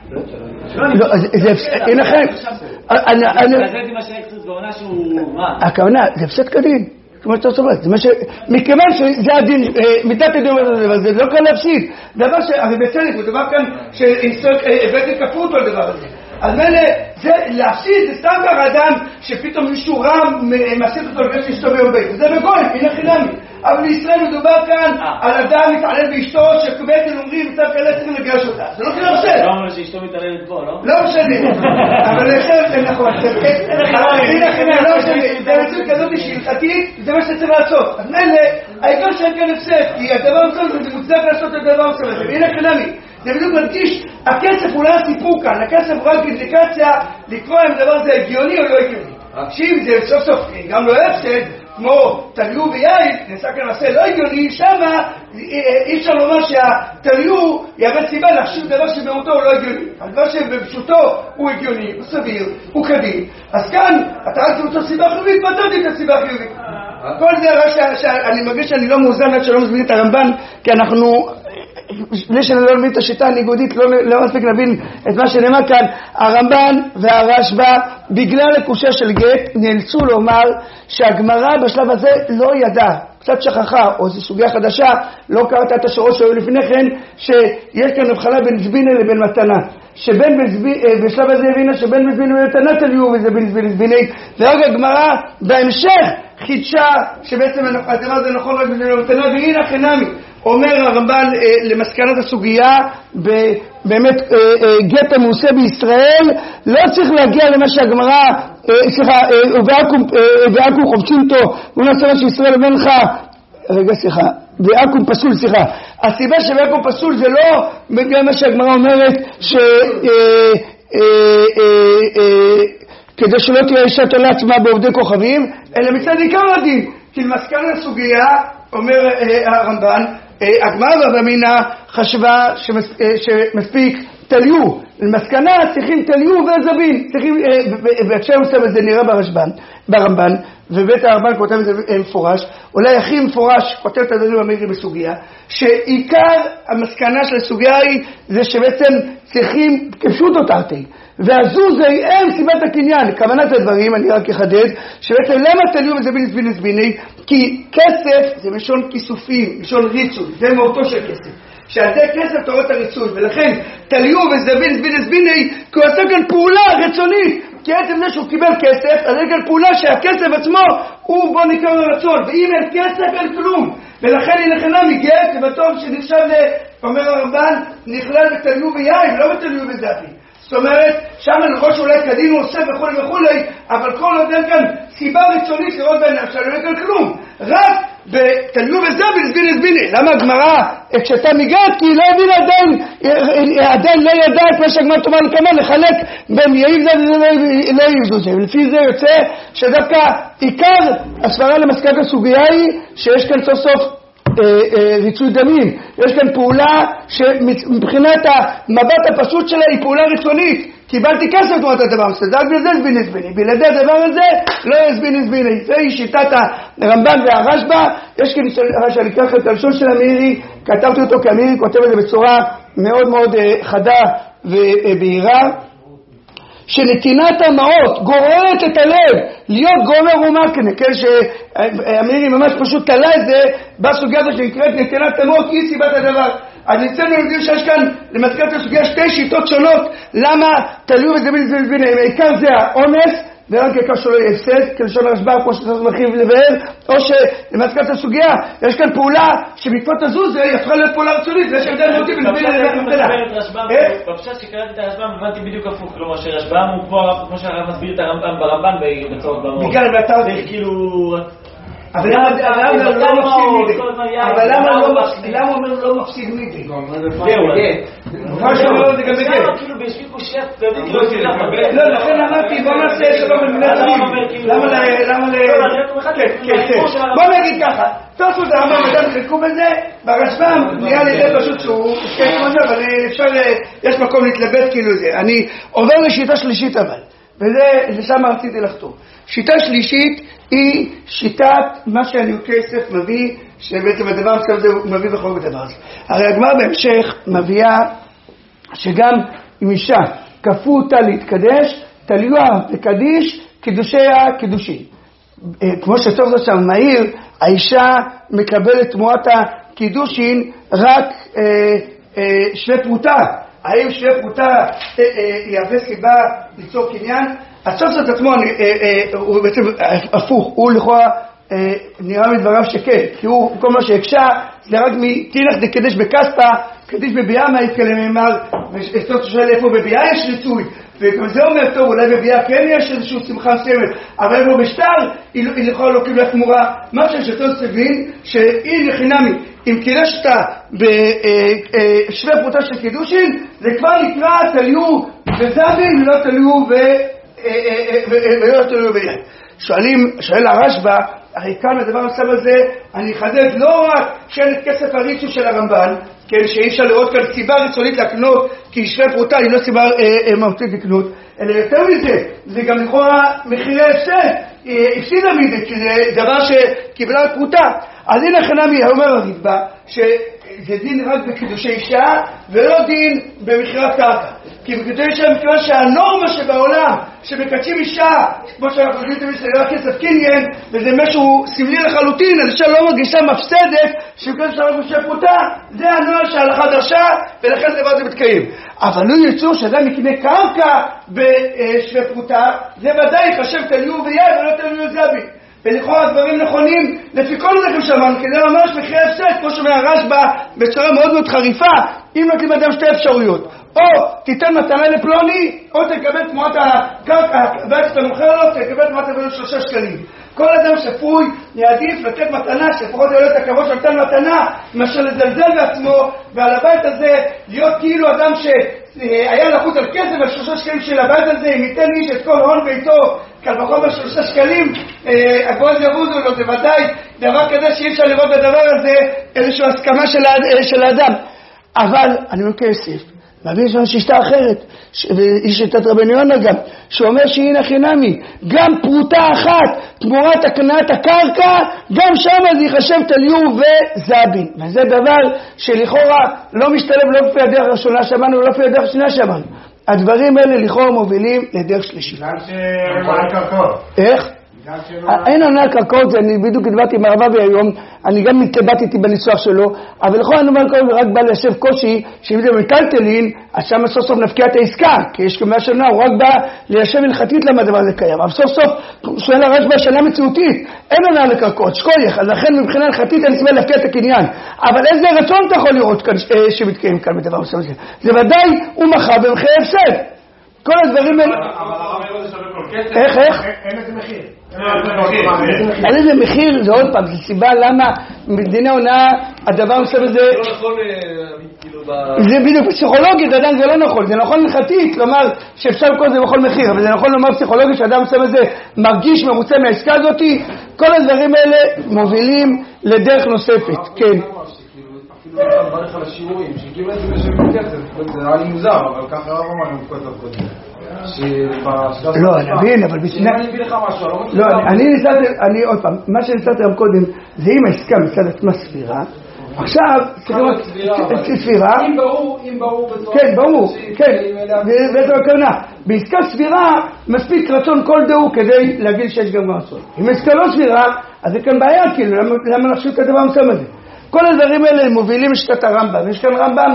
זה הפסד, הנה לכם. זה מה שהאקסטרס בעונה שהוא... מה? הכוונה, זה הפסד כדין. כמו שאתה צודק, מכיוון שזה הדין, מידת הדין, זה לא קל להפסיד. דבר שהרי בצדק, הוא דבר כאן שהבאתי כפות על דבר הזה. אז מילא, להפסיד זה סתם כבר אדם שפתאום מישהו רע מעשית אותו לפני שאשתו ביום בית. זה בגוי, הנה חינמי. אבל בישראל מדובר כאן על אדם מתעלל באשתו שבעצם אומרים, מצב כאלה צריכים לגרש אותה. זה לא כאילו הפסד. לא אומר שאשתו מתעללת בו, לא? לא משנה. אבל זה נכון. הנה חינמי, לא משנה. זה מציאות כזאת שהלכתית, זה מה שצריך לעשות. אז מילא, העיקר שאין כאן הפסד, כי הדבר מסוים זה מוצדק לעשות את הדבר מסוים הזה. הנה חינמי. זה בדיוק מדגיש, הכסף הוא לא הסיפור כאן, הכסף הוא רק אינדיקציה לקרוא אם הדבר הזה הגיוני או לא הגיוני. שאם זה סוף סוף גם לא הפסד, כמו תליו ויין, נעשה כאן מעשה לא הגיוני, שמה אי אפשר לומר שהתליו יהווה סיבה להחשיב דבר שבמותו הוא לא הגיוני. הדבר שבפשוטו הוא הגיוני, הוא סביר, הוא קביל. אז כאן, אתה רק תמצא סיבה חיובית, מצאתי את הסיבה החיובית. כל זה רק שאני מרגיש שאני לא מאוזן עד שלא מזמין את הרמב"ן, כי אנחנו... בלי שאני לא מבין את השיטה הניגודית, לא מספיק נבין את מה שנאמר כאן. הרמב"ן והרשב"א, בגלל הקושיה של גט, נאלצו לומר שהגמרא בשלב הזה לא ידעה, קצת שכחה, או זו סוגיה חדשה, לא קראת את השורות שהיו לפני כן, שיש כאן הבחנה בין זבינה לבין מתנה. בשלב הזה הבינה שבין מזבינה ומתנה תליו וזה בין זביני, ורק הגמרא בהמשך חידשה שבעצם הדבר זה נכון רק בזבינה ומתנה, והנה חינמי. אומר הרמב"ן למסקנת הסוגיה, באמת גט המעושה בישראל לא צריך להגיע למה שהגמרא, ועכו"ם חובצים אותו, הוא נעשה מה שישראל לבנך, ועכו"ם פסול, הסיבה שבעכו"ם פסול זה לא בגלל מה שהגמרא אומרת כדי שלא תהיה אישה תולה עצמה בעובדי כוכבים, אלא מצד עיקר הדין, כי למסקנת הסוגיה אומר הרמב"ן, הגמרא במינה חשבה שמספיק תליו, למסקנה צריכים תליו וזבין, בהקשר מסוים זה נראה ברמב"ן, ובית הרמב"ן כותב את זה מפורש, אולי הכי מפורש כותב את הדברים המאירי בסוגיה, שעיקר המסקנה של הסוגיה היא זה שבעצם צריכים כפשוט אותרתי, והזוז הם סיבת הקניין. כוונת הדברים, אני רק אחדד, שבעצם למה תליו וזבין זביני? כי כסף זה משון כיסופים, משון ריצוי, זה מאותו של כסף. שעל זה כסף תורת את הריצוי, ולכן תליו וזבין זביני, כי הוא עשה כאן פעולה רצונית, כי עצם זה שהוא קיבל כסף, אז זה כאן פעולה שהכסף עצמו הוא בוא נקרא לרצון, ואם אין כסף אין כלום, ולכן היא נכנה מגט, ובטוב שנחשב אומר הרמב"ן, נכלל בתליו ויין, לא בתליו וזבין. זאת אומרת, שם נכון שאולי קדין הוא עושה וכולי, אבל כל עוד אין כאן סיבה רצונית לראות בעיניו, שלא אין כאן כלום. רק בתליו וזבין זביני. למה הגמרא הקשתה מגט? כי היא לא הבינה עדיין לא ידעה את מה שהגמרא תאמר לכמה, לחלק בין יעיב זה ולא יעיב זה. ולפי זה יוצא שדווקא עיקר הסברה למסקנת הסוגיה היא שיש כאן סוף סוף ריצוי דמים. יש כאן פעולה שמבחינת המבט הפשוט שלה היא פעולה רצונית. קיבלתי כסף תמורת הדבר הזה, זה רק בזה זביני. בלעדי הדבר הזה לא יהיה זביני. זה היא שיטת הרמב"ן והרשב"א. יש כאן רש"א, אני אקח את הלשון של המאירי, כתבתי אותו כי המאירי כותב את זה בצורה מאוד מאוד חדה ובהירה, שנתינת המעות גוררת את הלב להיות גומר ומקנה, כן, שהמאירי ממש פשוט תלה את זה בסוגיה הזו שנקראת נתינת המעות, היא סיבת הדבר. אז ניסינו להגיד שיש כאן למסקנת הסוגיה שתי שיטות שונות למה תליו וזבין, העיקר זה האונס ורק העיקר שלא יהיה הפסד, כלשון הרשב"א כמו שצריך להרחיב לבאר, או שלמסקנת הסוגיה יש כאן פעולה שבעקבות הזוז זה יפכה להיות פעולה רצונית, זה שהבדל מהותי ונבין את זה. בפשט שקראתי את הרשב"א הבנתי בדיוק הפוך, כלומר שרשב"א הוא כמו שהרב מסביר את הרמב"ם ברמב"ן בצורך במות, זה כאילו... אבל למה לא למה הוא אומר לא מפסיד מידי? מה שאומר זה גם בגט. למה כאילו בישבי קושייה, לא, לכן אמרתי, בוא נעשה שלום בבני דברים. למה בוא נגיד ככה, תעשו את הרמב"ם וגם חלקו בזה, ברשב"ם נראה לי זה פשוט שהוא שתי כמו זה, אבל אפשר, יש מקום להתלבט כאילו זה. אני עובר לשיטה שלישית אבל, ולשם רציתי לחתור. שיטה שלישית היא שיטת מה שאני כסף מביא, שבעצם הדבר הזה הוא מביא בכל הדבר הזה. הרי הגמרא בהמשך מביאה שגם אם אישה כפו אותה להתקדש, תליוה וקדיש, קידושיה קידושין. כמו שטוב זאת שם מהיר, האישה מקבלת תמורת הקידושין רק שווה פרוטה. האם שווה פרוטה יהווה סיבה ליצור קניין? הסוף זאת עצמו הוא בעצם הפוך, הוא לכאורה נראה מדבריו שכן, כי הוא כל מה שהקשה זה רק מתינך דקדש בקספה, קדיש בביאה יתקלם ממר, וסוף שואל איפה בביאה יש ריצוי, וגם זה אומר טוב, אולי בביאה כן יש איזשהו שמחה מסוימת, אבל איפה בשטר היא לכאורה לא קיבלה תמורה. מה ששטון סבין שהיא לחינמי, אם קידשת בשווה פרוטה של קידושין, זה כבר נקרא תליו וזבין ולא תליו ולא תליו ביין. שואל הרשב"א, הרי כאן הדבר נוסף הזה, אני אחדד לא רק שאין את כסף הריצו של הרמב"ן, כן, שאי אפשר לראות כאן סיבה רצונית לקנות, כי שווה פרוטה היא לא סיבה מהותית לקנות, אלא יותר מזה, זה גם לכאורה מחירי הפסד, הפסידה מזה, כי זה דבר שקיבלה פרוטה. אז הנה חנמי, אומר הרדב"א, שזה דין רק בקידושי אישה, ולא דין במכירת קרקע. כי בקידושי אישה, מכיוון שהנורמה שבעולם, שבקדשים אישה, כמו שאנחנו יודעים תמיד, זה לא כסף קניין, וזה משהו סמלי לחלוטין, אז אישה לא מרגישה מפסדת, שבקדושי אישה לא מרגישה פרוטה, זה הנוהל שההלכה דרשה, ולכן דבר זה מתקיים. אבל לא יצאו שאדם יקנה קרקע בשווה פרוטה, זה ודאי חשב תליו ויד ולא תליו זבי. ולכאורה הדברים נכונים לפי כל זה כמו שאמרנו, כי זה ממש מחירי הפסד, כמו שאומר הרשב"א בצורה מאוד מאוד חריפה. אם נותנים אדם שתי אפשרויות, או תיתן מתנה לפלוני, או תקבל תמורת הקרקע, ואז אתה מוכר לו, תקבל תמורת 3 שקלים. כל אדם שפוי יעדיף לתת מתנה, שפחות יעלה את הכבוד שנתן מתנה, מאשר לזלזל בעצמו, ועל הבית הזה להיות כאילו אדם שהיה לחוץ על כסף על 3 שקלים של הבית הזה, אם ייתן איש את כל הון ביתו, קל וחומר 3 שקלים, הגבוה יבוזו לו, זה ודאי דבר כזה שאי אפשר לראות בדבר הזה איזושהי הסכמה של האדם. אבל אני אומר כסף, להביא יש לנו שיטה אחרת, והיא שיטת רבן יונה גם, שאומר שהנה חינמי, גם פרוטה אחת תמורת הקניית הקרקע, גם שם זה ייחשב תליו וזבין. וזה דבר שלכאורה לא משתלב לא לפי הדרך הראשונה שמענו ולא לפי הדרך השנייה שמענו. הדברים האלה לכאורה מובילים לדרך שלישית. בגלל שעל קרקעות. איך? אין עונה על קרקעות, אני בדיוק הדברתי עם הרב היום, אני גם מתלבטתי בניסוח שלו, אבל לכל אני אומר רק בא ליישב קושי, שאם זה מטלטלין, אז שם סוף סוף נפקיע את העסקה, כי יש כמה שנה, הוא רק בא ליישב הלכתית למה הדבר הזה קיים, אבל סוף סוף שואל הרשב"א שאלה מציאותית, אין עונה על קרקעות, שכוייך, אז לכן מבחינה הלכתית אני סמל להפקיע את הקניין, אבל איזה רצון אתה יכול לראות כאן, שמתקיים כאן בדבר מסוים הזה? זה ודאי הוא מכר במחיר הפסד. כל הדברים האלה... איך? אין איזה מחיר. אין איזה מחיר, זה עוד פעם, זו סיבה למה בדיני הונאה הדבר מסוים הזה... לא נכון, כאילו זה בדיוק פסיכולוגית, עדיין זה לא נכון, זה נכון הלכתית, כלומר שאפשר כל זה בכל מחיר, אבל זה נכון לומר פסיכולוגית שאדם מסוים הזה מרגיש מרוצה מהעסקה הזאת, כל הדברים האלה מובילים לדרך נוספת, כן. אפילו אתה מברך על השיעורים, שקיבל את זה בשביל כסף, זה היה לי מוזר, אבל ככה רב אמרנו כותב קודם. לא, אני מבין, אבל בשביל... אני אביא לך משהו, לא, אני עוד פעם, מה שניסתי היום קודם, זה אם העסקה מצד עצמה סבירה, עכשיו, סבירה, אם ברור כן, ברור, כן, בעצם הכוונה, בעסקה סבירה מספיק רצון כל דהו כדי להגיד שיש גם רצון. אם העסקה לא סבירה, אז זה כאן בעיה, כאילו, למה נחשוב את הדבר מסוים הזה? כל הדברים האלה מובילים לשיטת הרמב"ם. יש כאן רמב"ם,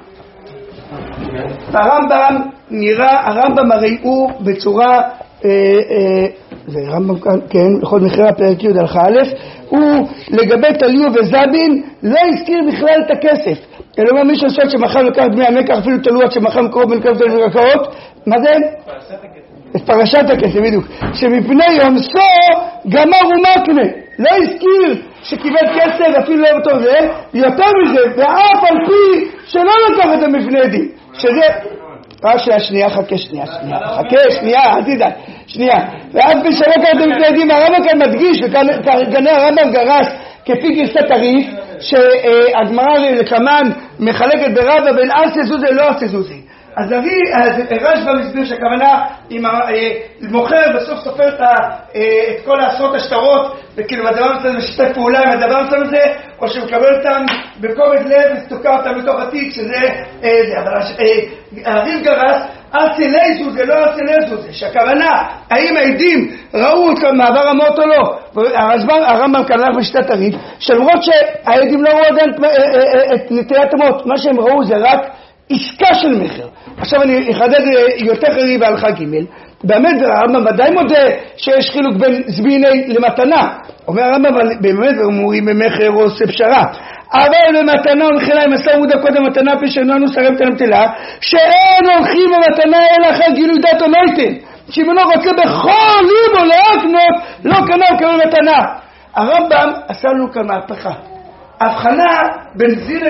הרמב"ם נראה, הרמב"ם הרי הוא בצורה, זה רמב"ם כאן, כן, לכל מחירה פרק י' הלכה א', הוא לגבי תליו וזבין לא הזכיר בכלל את הכסף. אלא אומר מישהו שואל שמחר לקח דמי המקח, אפילו תלו עד שמחר מקרוב בין כסף לקרקעות, מה זה? את פרשת הכסף, בדיוק. שמפני יומסו גמר ומקנה, לא הזכיר שקיבל כסף אפילו לא אותו זה, יותר מזה, ואף על פי שלא לקח את המבנה דין, שזה... שנייה, חכה שנייה, אל תדע, שנייה, ואף פי שלא לקח את המבנה דין, הרמב"ם כאן מדגיש, וכאן הרמב"ם גרס כפי גרסת הריף, שהגמרא לקמן מחלקת ברבא בין עשה זוזי לא עשה זוזי. אז רשב"א מסביר שהכוונה מוכר בסוף סופר את כל העשרות השטרות, וכאילו בדבר הזה משתף פעולה עם הדבר הזה, או שמקבל אותם בכובד לב ותוקע אותם בתוך התיק, שזה אבל הריף גרס ארצלי זוזה, לא ארצלי זוזה, שהכוונה האם העדים ראו את מעבר המות או לא. הרמב"ם כנראה בשיטת הריף, שלמרות שהעדים לא ראו עדיין את נטיית המות, מה שהם ראו זה רק עסקה של מחר. עכשיו אני אחדד יותר חריב בהלכה ג'. באמת הרמב"ם ודאי מודה שיש חילוק בין זביני למתנה. אומר הרמב"ם באמת אומרים במחר או עושה פשרה. אבל במתנה ומחילה עם עשה מודע קודם מתנה פי שאיננו שרם תנמתלה, שאין הולכים במתנה אלא אחר גילוי דת או נויתן. שאם אינו רוצה בכל ליבו להקנות, לא קנה וכבל מתנה. הרמב"ם עשה לנו כאן מהפכה. הבחנה בין זינה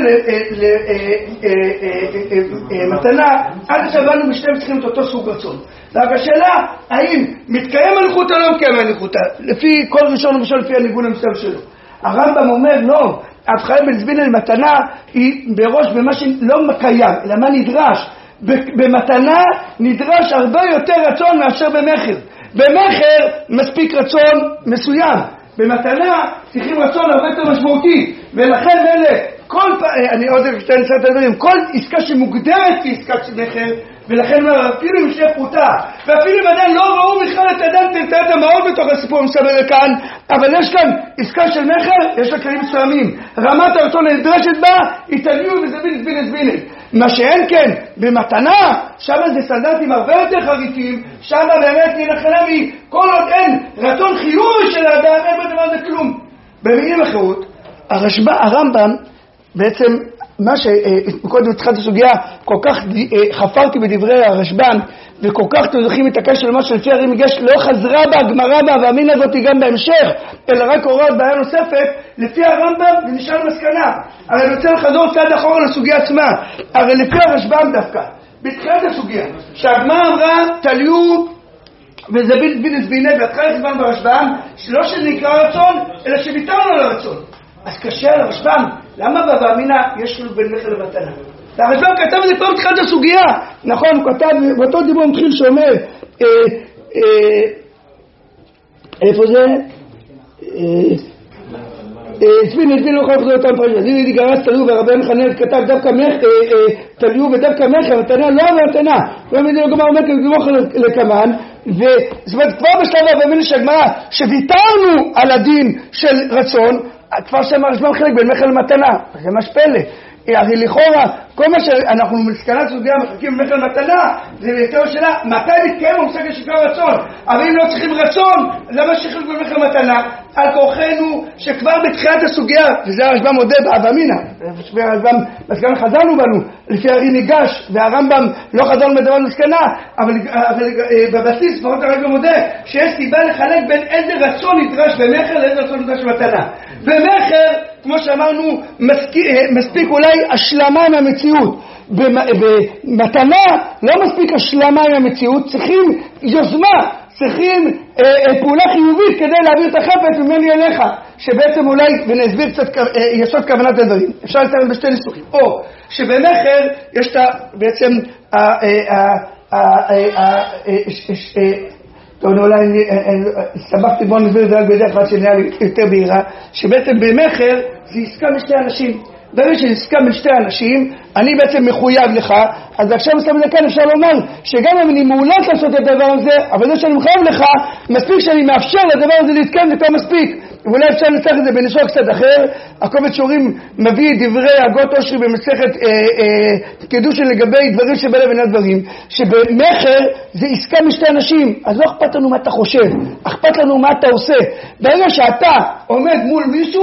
למתנה, עד שבאנו בשתיים צריכים את אותו סוג רצון. רק השאלה, האם מתקיים מלכות או לא מתקיים מלכותה? לפי כל ראשון וראשון, לפי הניגון המסוים שלו. הרמב"ם אומר, לא, ההבחנה בין זינה למתנה היא בראש במה שלא מקיים, אלא מה נדרש. במתנה נדרש הרבה יותר רצון מאשר במחר. במחר מספיק רצון מסוים. במתנה צריכים רצון הרבה יותר משמעותי, ולכן אלה, אני עוד אתן קצת הדברים, כל עסקה שמוגדרת כעסקת מחר, ולכן אפילו עם שני פרוטה, ואפילו אם עדיין לא ראו בכלל את אדם תלתת המאוד בתוך הסיפור מסבר כאן, אבל יש כאן עסקה של מחר, יש לה כלים מסוימים, רמת הרצון הנדרשת בה, התעליות וזבין. מה שאין כן, במתנה, שם זה סטנדרטים הרבה יותר חריפים, שם באמת ננחלה כל עוד אין רצון חיובי של האדם, אין בדבר הזה כלום. במילים אחרות, הרמב"ם, בעצם מה שקודם התחלתי סוגיה, כל כך חפרתי בדברי הרשב"ם, וכל כך תזוכים את הקשר למה שלפי הרי מגש לא חזרה בהגמרא והאמין הזאת גם בהמשך, אלא רק הוראות בעיה נוספת, לפי הרמב"ם ונשאר מסקנה. הרי אני רוצה לחזור צעד אחורה לסוגיה עצמה, הרי לפי הרשב"ם דווקא, בתחילת הסוגיה, שהגמרא אמרה תליו וזה בינה, והתחילת זמן ברשב"ם, שלא שנקרא רצון, אלא שביטרנו על הרצון. אז קשה על הרשב"ם, למה בבאמינה יש לו בין מחר למתנה? הרשב"ם כתב את זה כבר בתחילת הסוגיה, נכון, הוא כתב, באותו דיבור מתחיל שאומר, איפה זה? הסבין לא יכול לחזור אותם פרשת, אז אם גרס תליו והרבן חנן כתב דווקא תליו ודווקא מחר, מתנה לא המתנה, והמדינה גם עומד כמוך לקמן, וזאת אומרת כבר בשלב הבאמינה של הגמרא, שוויתרנו על הדין של רצון, כבר שם הרשב"ם חלק בין מחר למתנה, זה מה שפלא. הרי לכאורה, כל מה שאנחנו מסקנת סוגיה מחלקים במחר למתנה, זה יותר שאלה, מתי מתקיים המושג של רצון? אבל אם לא צריכים רצון, למה שחלק במחר למתנה? על כורחנו שכבר בתחילת הסוגיה, וזה הרשב"ם מודה באבמינה, מסקנה חזרנו בנו, לפי הרי ניגש, והרמב"ם לא חזרנו בדבר מסקנה, אבל בבסיס לפחות הרשב"ם מודה, שיש סיבה לחלק בין איזה רצון נדרש במחר לאיזה רצון נדרש במתנה. במחר, כמו שאמרנו, מספיק אולי השלמה מהמציאות. במתנה לא מספיק השלמה מהמציאות, צריכים יוזמה, צריכים פעולה חיובית כדי להעביר את החפץ ממני אליך, שבעצם אולי, ונסביר קצת יסוד כוונת הדברים, אפשר לצטרף בשתי ניסוחים, או שבמחר יש את בעצם טוב, אולי סבכתי, בוא נסביר את זה רק בדרך כלל שנהיה לי יותר בהירה, שבעצם במחר זה עסקה משתי אנשים. ברגע שעסקה משתי אנשים, אני בעצם מחויב לך, אז עכשיו מסתם את זה כאן אפשר לומר, שגם אם אני מעולת לעשות את הדבר הזה, אבל זה שאני מחויב לך, מספיק שאני מאפשר לדבר הזה להתקיים, זה כבר מספיק. ואולי אפשר לנסח את זה בניסוח קצת אחר, הקובץ שורים מביא דברי הגות אושרי במסכת קידושין לגבי דברים שבלב אינה דברים, שבמחר זה עסקה משתי אנשים, אז לא אכפת לנו מה אתה חושב, אכפת לנו מה אתה עושה. ברגע שאתה עומד מול מישהו,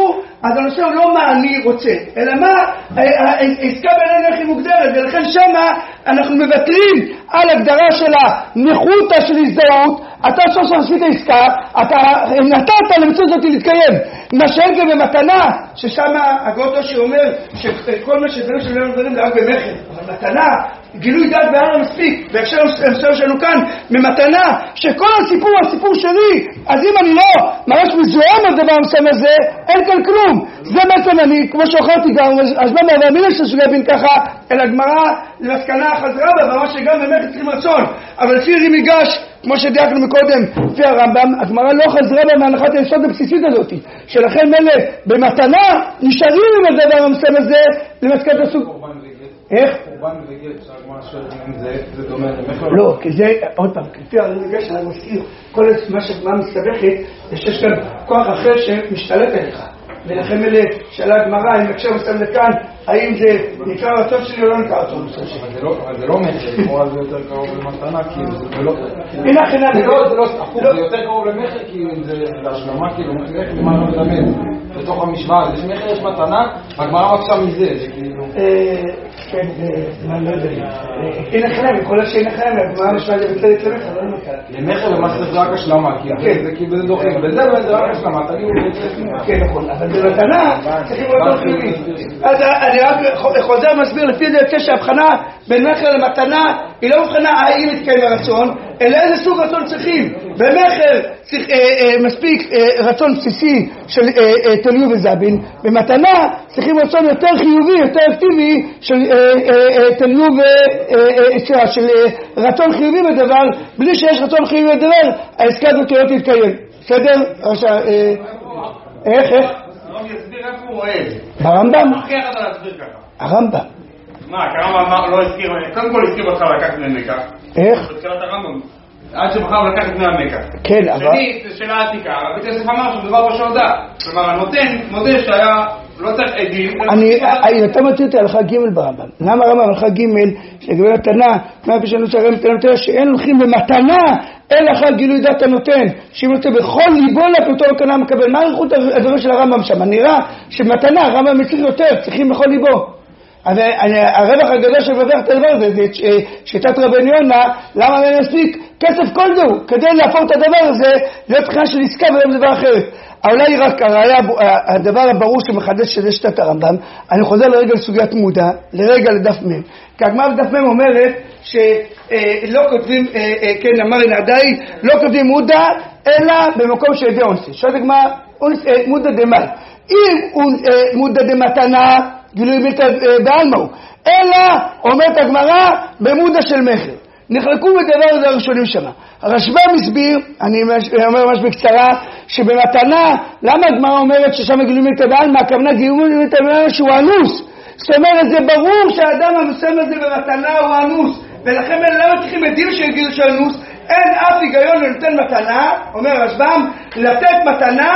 אז הנושא הוא לא מה אני רוצה, אלא מה העסקה בינינו איך היא מוגדרת, ולכן שמה אנחנו מבטרים על הגדרה של הנכות של הזדהות. אתה סוף עשית עסקה, אתה נתת למצוא זאת להתקיים, מה שאין גם במתנה, ששמה הגאות אושר אומר שכל מה שדברים שלנו דברים רק במחר, אבל מתנה גילוי דעת בעל מספיק, בהקשר המסוים שלנו כאן, ממתנה, שכל הסיפור הוא הסיפור שלי, אז אם אני לא ממש מזוהם על דבר המסוים הזה, אין כאן כלום. זה בעצם אני, כמו שאוכלתי גם, אז מה מהמילה שסוגיה בין ככה, אל הגמרא למסקנה חזרה בה, ממש שגם במחר צריכים רצון, אבל לפי רימיגש, כמו שדייקנו מקודם, לפי הרמב"ם, הגמרא לא חזרה בה מהנחת היסוד הבסיסית הזאת, שלכן מלא במתנה נשארים עם הדבר המסוים הזה למסקנת הסוג. איך? קורבן וגט, שהגמרא שואלת זה דומה למחר? לא, כי זה, עוד פעם, לפי הרגש אני מזכיר, כל מה שהגמרא מסתבכת, יש כאן כוח אחר שמשתלט עליך. ולכן אלה שאלה הגמרא, אם הקשר מסתם לכאן, האם זה נקרא רצון שלי או לא נקרא רצון שלי? אבל זה לא מחר, כמו זה יותר קרוב למתנה, כאילו זה לא... הנה חינה, זה לא הפוך, זה יותר קרוב למחר, כאילו זה השלמה, כאילו מחר, כאילו מה לא מדמד, בתוך המשוואה, זה שמחר יש מתנה, הגמרא מקשה מזה, זה כאילו... כן, מה לא יודע. הנה חינה, יכול להיות שהנה חינה, הגמרא משוואה זה בצדק למחר, לא נקרא. למחר למעשה זה רק השלמה, כי זה כאילו זה דוחים, וזה רק השלמה, תגיעו כן, נכון, אבל במתנה צריכים רצון חיובי. אז אני רק חוזר מסביר, לפי זה יוצא שההבחנה בין מחר למתנה היא לא מבחנה האם מתקיים הרצון, אלא איזה סוג רצון צריכים. במחר מספיק רצון בסיסי של תליו וזבין, במתנה צריכים רצון יותר חיובי, יותר אקטיבי של תליו של רצון חיובי בדבר, בלי שיש רצון חיובי בדבר, העסקה הזאת לא תתקיים. בסדר? איך? הרב יסביר איפה הוא רואה את זה. ברמב"ם? אחרי אחד להסביר ככה. הרמב"ם. מה, הרמב"ם לא הזכיר, קודם כל הזכיר אותך לקחת מהמקח. איך? בתחילת הרמב"ם. עד שבחר לקחת מהמקח. כן, אבל... שנית, זו שאלה עתיקה, בית יוסף אמר שמדובר בשעודה. כלומר, הנותן מודה שהיה... לא צריך עדים. אתה מציא אותי הלכה ג' ברמב"ם. למה הרמב"ם הלכה ג' לגבי מתנה, מה פשענו שהרמב"ם מתנה, שאין הולכים במתנה אלא אחר גילוי דעת הנותן, שאם נותן בכל ליבו לפרטו לקנה מקבל. מה איכות הדברים של הרמב"ם שם? נראה שמתנה הרמב"ם מצליח יותר, צריכים בכל ליבו. הרווח הגדול של מבטח את הדבר הזה, זה שיטת רבן יונה, למה אין מספיק כסף כל זהו, כדי להפוך את הדבר הזה להיות בחינה של עסקה ולא דבר אחרת. אולי רק הדבר הברור שמחדש שזה שיטת הרמב"ם. אני חוזר לרגע לסוגיית מודע, לרגע לדף מ', כי הגמרא בדף מ' אומרת שלא כותבים, כן אמר נעדאי, לא כותבים מודע אלא במקום שידי אונסי. שואלת הגמרא, מודע דמאי, אם הוא מודע דמתנה גילוי בלתי בעלמא הוא, אלא אומרת הגמרא במודע של מחר. נחלקו בדבר הזה הראשונים שמה. הרשב"ם מסביר, אני אומר ממש בקצרה, שבמתנה, למה הגמרא אומרת ששם גילוי בלתי בעלמא, הכוונה גילוי בלתי בעלמא שהוא אנוס. זאת אומרת, זה ברור שהאדם המסוים הזה במתנה הוא אנוס, ולכן למה צריכים עדים שיגידו שאנוס? אין אף היגיון לנותן מתנה, אומר הרשב"ם, לתת מתנה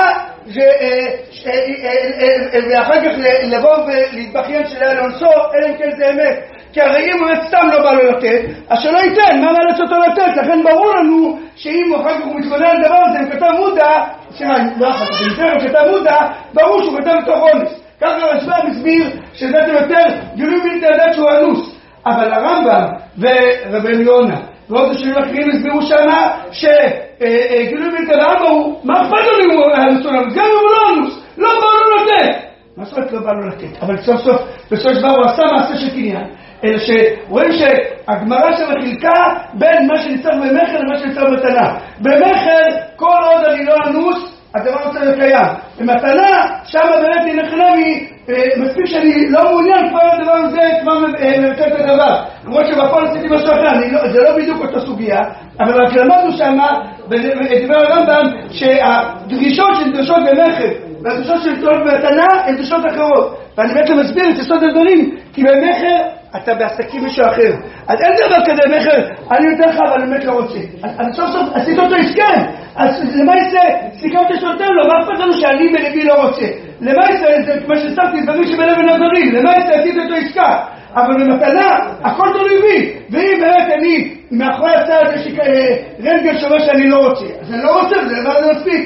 ואחר כך לבוא ולהתבכיין שלה לאונסו, אלא אם כן זה אמת. כי הרי אם הוא סתם לא בא לו לתת, אז שלא ייתן, מה מאלץ אותו לתת? לכן ברור לנו שאם אחר כך הוא מתכונן על דבר הזה, אם כתב מודע, אם כתב מודע, ברור שהוא כתב בתוך אונס. ככה הרשב"ם מסביר שזה יותר גילוי בלתי לדעת שהוא אנוס. אבל הרמב"ם ורבן יונה ועוד השנים אחרים הסבירו שמה שגילוי בלתי לעלמא הוא, מה אכפת לו אם הוא אנוס או לא? גם אם הוא לא אנוס, לא בא לו לתת. מה זאת אומרת לא בא לו לתת? אבל סוף סוף, בסוף דבר הוא עשה מעשה של קניין. אלא שרואים שהגמרא שם חילקה בין מה שנצטרך במחר למה שנצטרך במתנה. במחר, כל עוד אני לא אנוס, הדבר רוצה לקיים. במתנה, שם באמת היא נחלמי, מספיק שאני לא מעוניין כבר הדבר הזה, כבר מבטל את הדבר. למרות שבפועל עשיתי משהו אחר, זה לא בדיוק אותה סוגיה, אבל רק למדנו שם, בדבר הרמב"ם, שהדרישות שנדרשות במחר, והדרישות שנדרשות במתנה, הן דרישות אחרות. ואני בעצם מסביר את יסוד הדברים, כי במחר אתה בעסקים מישהו אחר. אז אין דבר כזה מחר, אני יותר לך, אבל אני באמת לא רוצה. אז סוף סוף עשית אותו הסכם. אז למה יצא? סיכמת שנותן לו, מה אכפת לנו שאני בלבי לא רוצה? למה יצא? זה כמו שסתרתי, דברים שבלב ונדרים. למה יצא? עשית אותו עסקה. אבל במתנה, הכל תלוי בי. ואם באמת אני, מאחורי הצעת יש לי רנטגן שאומר שאני לא רוצה. אז אני לא רוצה, וזה דבר זה מספיק.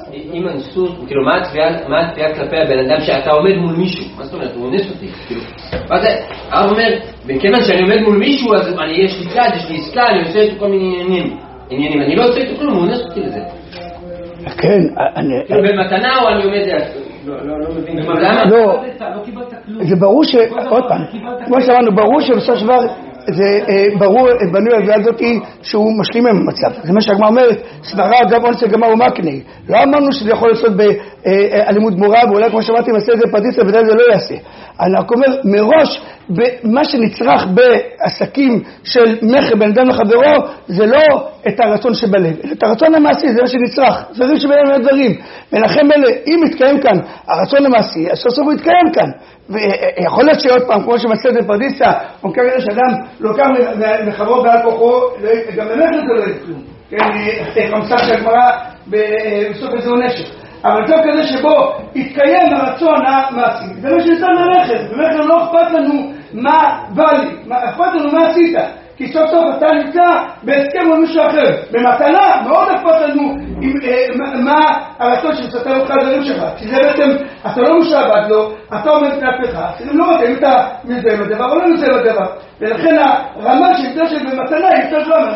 אם הניסות, כאילו, מה התביעה כלפי הבן אדם שאתה עומד מול מישהו? מה זאת אומרת? הוא אונס אותי, כאילו. מה זה? הרב אומר, בכיוון שאני עומד מול מישהו, אז יש לי צד, יש לי עסקה, אני עושה איתו כל מיני עניינים. אני לא עושה איתו כלום, הוא אונס אותי לזה. כן, כאילו, במתנה או אני עומד... לא מבין. למה? לא, זה ברור עוד פעם, כמו שאמרנו, ברור שבסופו של דבר זה ברור, בנוי הגבייה הזאת שהוא משלים עם המצב. זה מה שהגמרא אומרת, סברה אגב אונס הגמרא ומקנה. לא אמרנו שזה יכול לעשות באלימות גמורה, ואולי כמו שאמרתי, מעשה את זה פרדיסה, ודאי זה לא יעשה. אני רק אומר, מראש, מה שנצרך בעסקים של מכר בין אדם לחברו, זה לא את הרצון שבלב, אלא את הרצון המעשי, זה מה שנצרך. זה דברים שביניהם הדברים. ולכן אלה, אם מתקיים כאן הרצון המעשי, אז סוף הוא יתקיים כאן. ויכול להיות שעוד פעם, כמו שמעשה את זה פרדיסה, או כאלה שאדם לוקח מחברו בעל כוחו, גם באמת זה לא יתקלום. כן, חמסה של הגמרא בסוף איזה נשק. אבל טוב כזה שבו יתקיים הרצון המעשי, זה מה שניתן ללכת, באמת לא אכפת לנו מה בא לי, אכפת לנו מה עשית, כי סוף סוף אתה נמצא בהסכם עם מישהו אחר, במתנה מאוד אכפת לנו מה הרצון שסתר אותך הדברים שלך, כי זה בעצם, אתה לא משעבד לו, אתה עומד כלפיך, לא יודע אם אתה מזדהה בדבר או לא מזדהה בדבר, ולכן הרמה שנדרשת במתנה היא יותר שלום,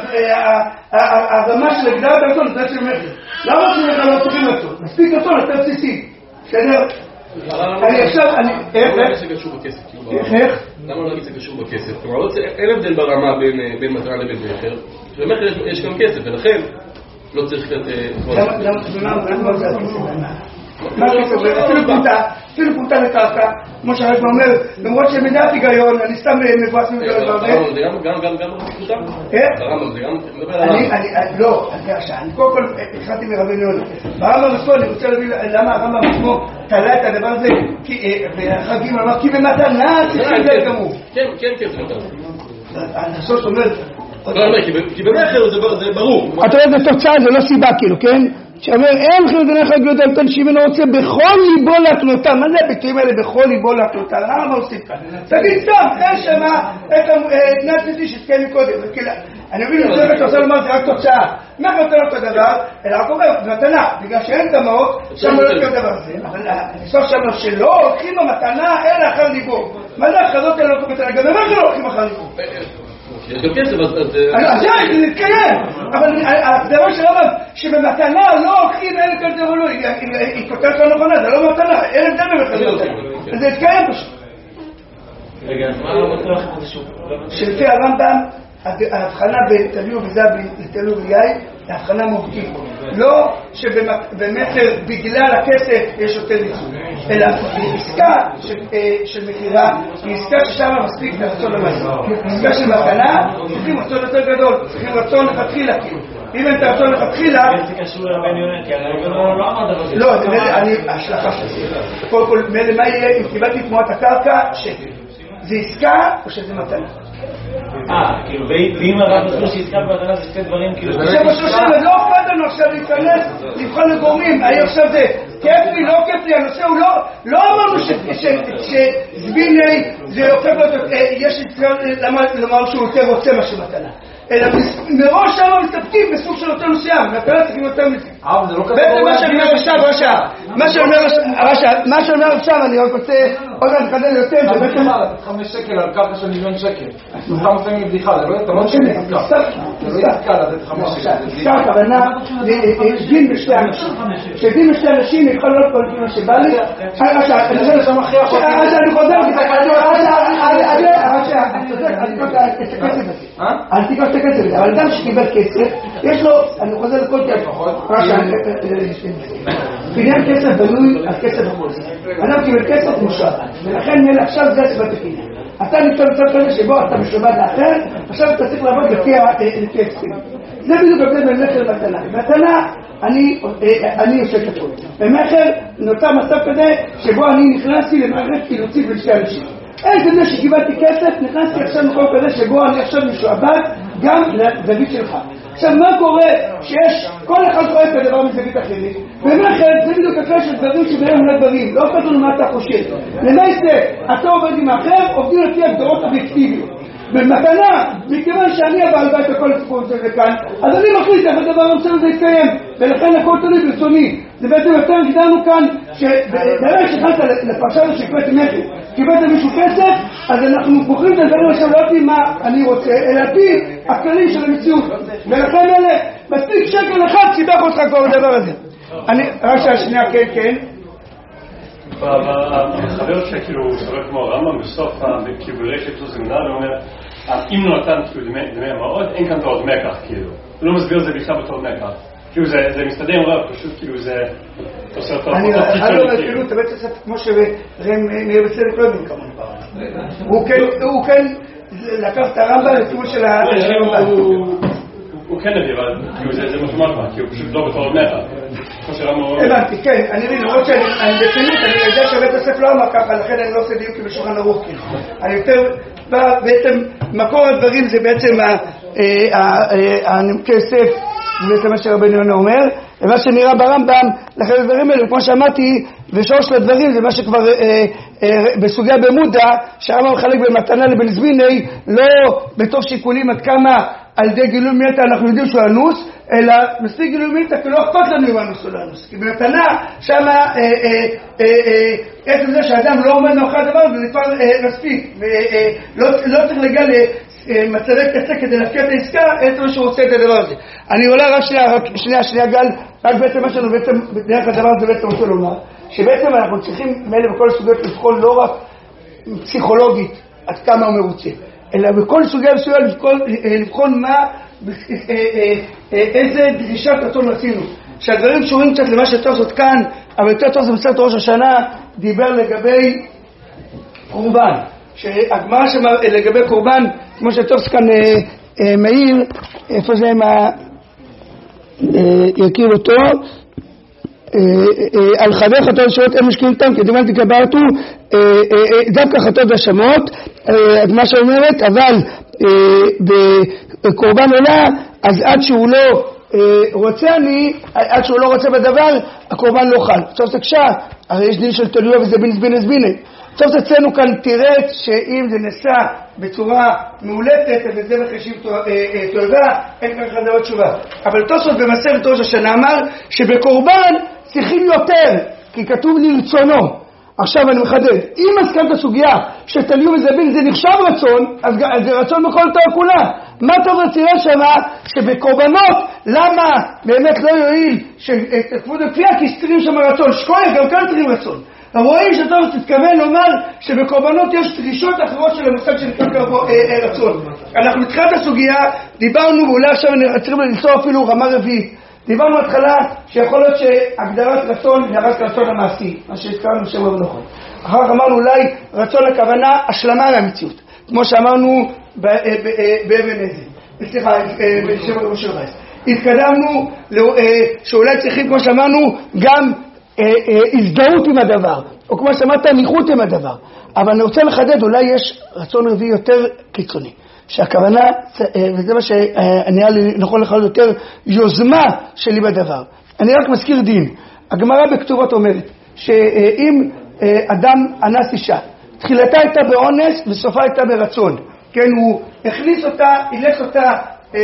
הרמה של הגדרת הרצון נדרשת במחר. למה שלך לא צריכים לעשות? מספיק רצון יותר בסיסי, בסדר? אני עכשיו, למה לא להגיד זה קשור בכסף? איך? למה לא להגיד זה קשור בכסף? כלומר, אין הבדל ברמה בין מתנה לבין מחר, במחר יש גם כסף, ולכן לא צריך למה זה הכסף? מה הכסף? אפילו פונטה לקרקע, כמו שהרב אומר, למרות שמדעת היגיון, אני סתם מבואס מגלל הרבה. גם פונטה? איך? הרמב"ם זה גם מדבר על הרמב"ם. לא, אני קודם כל התחלתי מרבי נאון. ברמב"ם עצמו אני רוצה להבין למה הרמב"ם עצמו תלה את הדבר הזה, והחגים אמר, כי במתנה צריכים להיות גמור. כן, זה מתנה. הנסוס אומר... כי במחר זה ברור. אתה יודע, זה תוצאה, זה לא סיבה כאילו, כן? שאומר, אין חילדונך הגלות על תן שימן רוצה בכל ליבו להקלותה. מה זה הביטויים האלה בכל ליבו להקלותה? למה מה עושים כאן? תגיד סתם, אין שמה את נציתי שהתקיים מקודם. אני מבין, זה מה שאתה רוצה לומר, זה רק תוצאה. מה אתה לא אותו דבר? אלא רק אומר, מתנה, בגלל שאין דמעות, שם לא יקרה דבר הזה. אבל הסוף שם שלא הולכים במתנה, אלא אחר ליבו. מה זה החזות האלה לא הולכים במתנה? גם הם לא הולכים אחר ליבו. יש גם כסף, אז... זה מתקיים, אבל הדבר של רמב"ם, שבמתנה לא הולכים אין כזה או לא, היא כותרת לא נכונה, זה לא מתנה, אין הבדל במתנה, זה התקיים פשוט. רגע, אז מה לא בטוח את זה שוב? שלפי הרמב"ם, ההבחנה בתלוי ובזבי לתלוי ויהי, היא הבחנה מהותית. לא שבמחר בגלל הכסף יש יותר ניצול, אלא עסקה של מחירה היא עסקה ששם מספיק לרצון למעשה. עסקה של מתנה צריכים רצון יותר גדול, צריכים רצון לכתחילה. אם אין את הרצון לכתחילה... זה קשור לרבן יונה, כי הרי לא אמר דבר כזה. לא, זה השלכה של זה. קודם כל, מה יהיה אם קיבלתי תמורת הקרקע? שקל. זה עסקה או שזה מתנה? כאילו, ואם הרב עשו שעסקה במתנה זה שתי דברים כאילו... זה בשלושה, לא אכפת לנו עכשיו להיכנס, לבחון לגורמים, עכשיו זה כיף לי, לא כיף לי, הנושא הוא לא אמרנו שזביני זה הופך לו, יש לומר שהוא יותר רוצה מה שמתנה. אלא מראש שם מסתפקים בסוג של אותו מסוים, והפרט צריכים יותר מזה. בעצם מה שאני אומר עכשיו, מה שאני אומר עכשיו, אני רק רוצה עוד לחדד יותר, זה בעצם 5 שקל על קרקע של 1,000,000 שקל. זה חם לפעמים לבדיחה, זה לא עסקה. זה לא עסקה לתת 5 שקל. עסקה הכוונה דין בשתי אנשים. שדין בשתי אנשים יכול להיות כל כמה שבא לי. אז אני חוזר, אל תיקח את הכסף הזה, אבל אדם שקיבל כסף, יש לו, אני חוזר לכל בניין כסף בנוי על כסף החוץ. אדם קיבל כסף משועבד, ולכן עכשיו זה הסיבת הקניין. אתה נמצא בצד כזה שבו אתה משועבד לאחר, עכשיו אתה צריך לעבוד לפי הכסף. זה בדיוק הבדל בין מחר למתנה. במתנה אני עושה את הכל. במחר נוצר מצב כזה שבו אני נכנסתי למערכת אילוצית בין שתי אנשים. אין כזה שקיבלתי כסף, נכנסתי עכשיו למקום כזה שבו אני עכשיו משועבד גם לזווית שלך. עכשיו מה קורה שיש, כל אחד רואה את הדבר מזווית אחרת, ומחר זה בדיוק אחרי של דברים שבהם אולי דברים, לא אכפת לנו מה אתה חושב. למעשה, אתה עובד עם האחר, עובדים לפי הגדרות אובייקטיביות. במתנה, מכיוון שאני הבעל בית הכל הסיפור הזה כאן, אז אני מחליט איך הדבר הזה יתקיים, ולכן הכל תלוי ברצוני. זה בעצם יותר הגדרנו כאן, שבדרך שחלת לפרשנות שקבלת מכר, קיבלת מישהו כסף, אז אנחנו בוחרים את הדברים עכשיו לא יודעים מה אני רוצה, אלא על פי הכללים של המציאות. ולכן אלה, מספיק שקל אחד סיבך אותך כבר בדבר הזה. רק שהשנייה כן. החבר שכאילו סובר כמו הרמב"ם בסוף בקיבולי שכתוב זמנה ואומר אם לא נתן כאילו דמי המעות אין כאן תורת מקח כאילו הוא לא מסביר את זה בכלל בתורת מקח כאילו זה מסתדר עם רב פשוט כאילו זה עושה אותו אני כאילו אתה בעצם כמו שנראה בסדר קודם כמובן הוא כן לקח את הרמב"ם לכיוון של הרמב"ם הוא כן נביא אבל כאילו זה משמע כי הוא פשוט לא בתורת מקח הבנתי, כן, אני מבין, למרות שאני בצינות, אני יודע שבית הספר לא אמר ככה, לכן אני לא עושה דיוק בשולחן ערוך, אני יותר בא, בעצם, מקור הדברים זה בעצם הכסף, ובעצם מה שרבנו יונה אומר, ומה שנראה ברמב"ם, לכן הדברים האלה, כמו שאמרתי, ושורש לדברים, זה מה שכבר בסוגיה במודע, שהרמב"ם מחלק במתנה לבן זמיני, לא בתוך שיקולים עד כמה על ידי גילוי מילתא אנחנו יודעים שהוא אנוס, אלא מספיק גילוי מילתא כי לא אכפת לנו אם אנוס או לא אנוס. כי במתנה שמה עצם זה שהאדם לא עומד מאחורי הדבר זה כבר מספיק, ולא צריך להגיע למצבי קצה כדי להפקיע את העסקה, עצם שהוא רוצה את הדבר הזה. אני עולה רק שנייה גל, רק בעצם מה שלנו בעצם בדרך הדבר הזה בעצם רוצה לומר, שבעצם אנחנו צריכים מאלה בכל הסוגיות לבחון לא רק פסיכולוגית עד כמה הוא מרוצה, אלא בכל סוגיה מסוימת לבחון מה, איזה דרישת רצון רצינו. שהדברים שורים קצת למה שצריך לעשות כאן, אבל יותר טוב זה בסרט ראש השנה, דיבר לגבי קורבן. שהגמרא לגבי קורבן, כמו שטובס כאן מעיר, איפה זה מה יכיר אותו, על חבר חטאות שורות אין משקיעים אותם, כי דמנתי קברתו, דווקא חטאות והשמות, מה שאומרת, אבל בקורבן עולה, אז עד שהוא לא רוצה עד שהוא לא רוצה בדבר, הקורבן לא חל. עכשיו תקשה, הרי יש דין של תלויה וזה בין זביני. עכשיו תצאנו כאן תירת שאם זה נעשה בצורה מאולתת, וזה מחשיב תולדה, אין כאן חזרה תשובה. אבל תוספות במסכת ראש השנה אמר שבקורבן צריכים יותר, כי כתוב לרצונו. עכשיו אני מחדד, אם הזכרת הסוגיה שתליו וזבין זה נחשב רצון, אז זה רצון בכל תורה כולה. מה טוב רצילה שמה שבקורבנות, למה באמת לא יועיל שתקפו דקפייה כי סתרים שם רצון, שקויה גם כאן צריכים רצון. רואים שטוב תתכוון לומר שבקורבנות יש דרישות אחרות של המושג שנקרא רצון. אנחנו מתחילת הסוגיה דיברנו, ואולי עכשיו צריכים לנסוע אפילו רמה רביעית. דיברנו התחלה שיכול להיות שהגדרת רצון היא רק רצון המעשי, מה שהזכרנו שם נכון. אחר כך אמרנו אולי רצון הכוונה השלמה מהמציאות, כמו שאמרנו באבן עזר. סליחה, בשם ראש הרייס. התקדמנו שאולי צריכים, כמו שאמרנו, גם הזדהות עם הדבר, או כמו שאמרת, ניחות עם הדבר. אבל אני רוצה לחדד, אולי יש רצון רביעי יותר קיצוני. שהכוונה, וזה מה שנראה לי נכון לחלוט יותר, יוזמה שלי בדבר. אני רק מזכיר דין. הגמרא בכתובות אומרת, שאם אדם אנס אישה, תחילתה הייתה באונס וסופה הייתה ברצון. כן, הוא הכניס אותה, אילץ אותה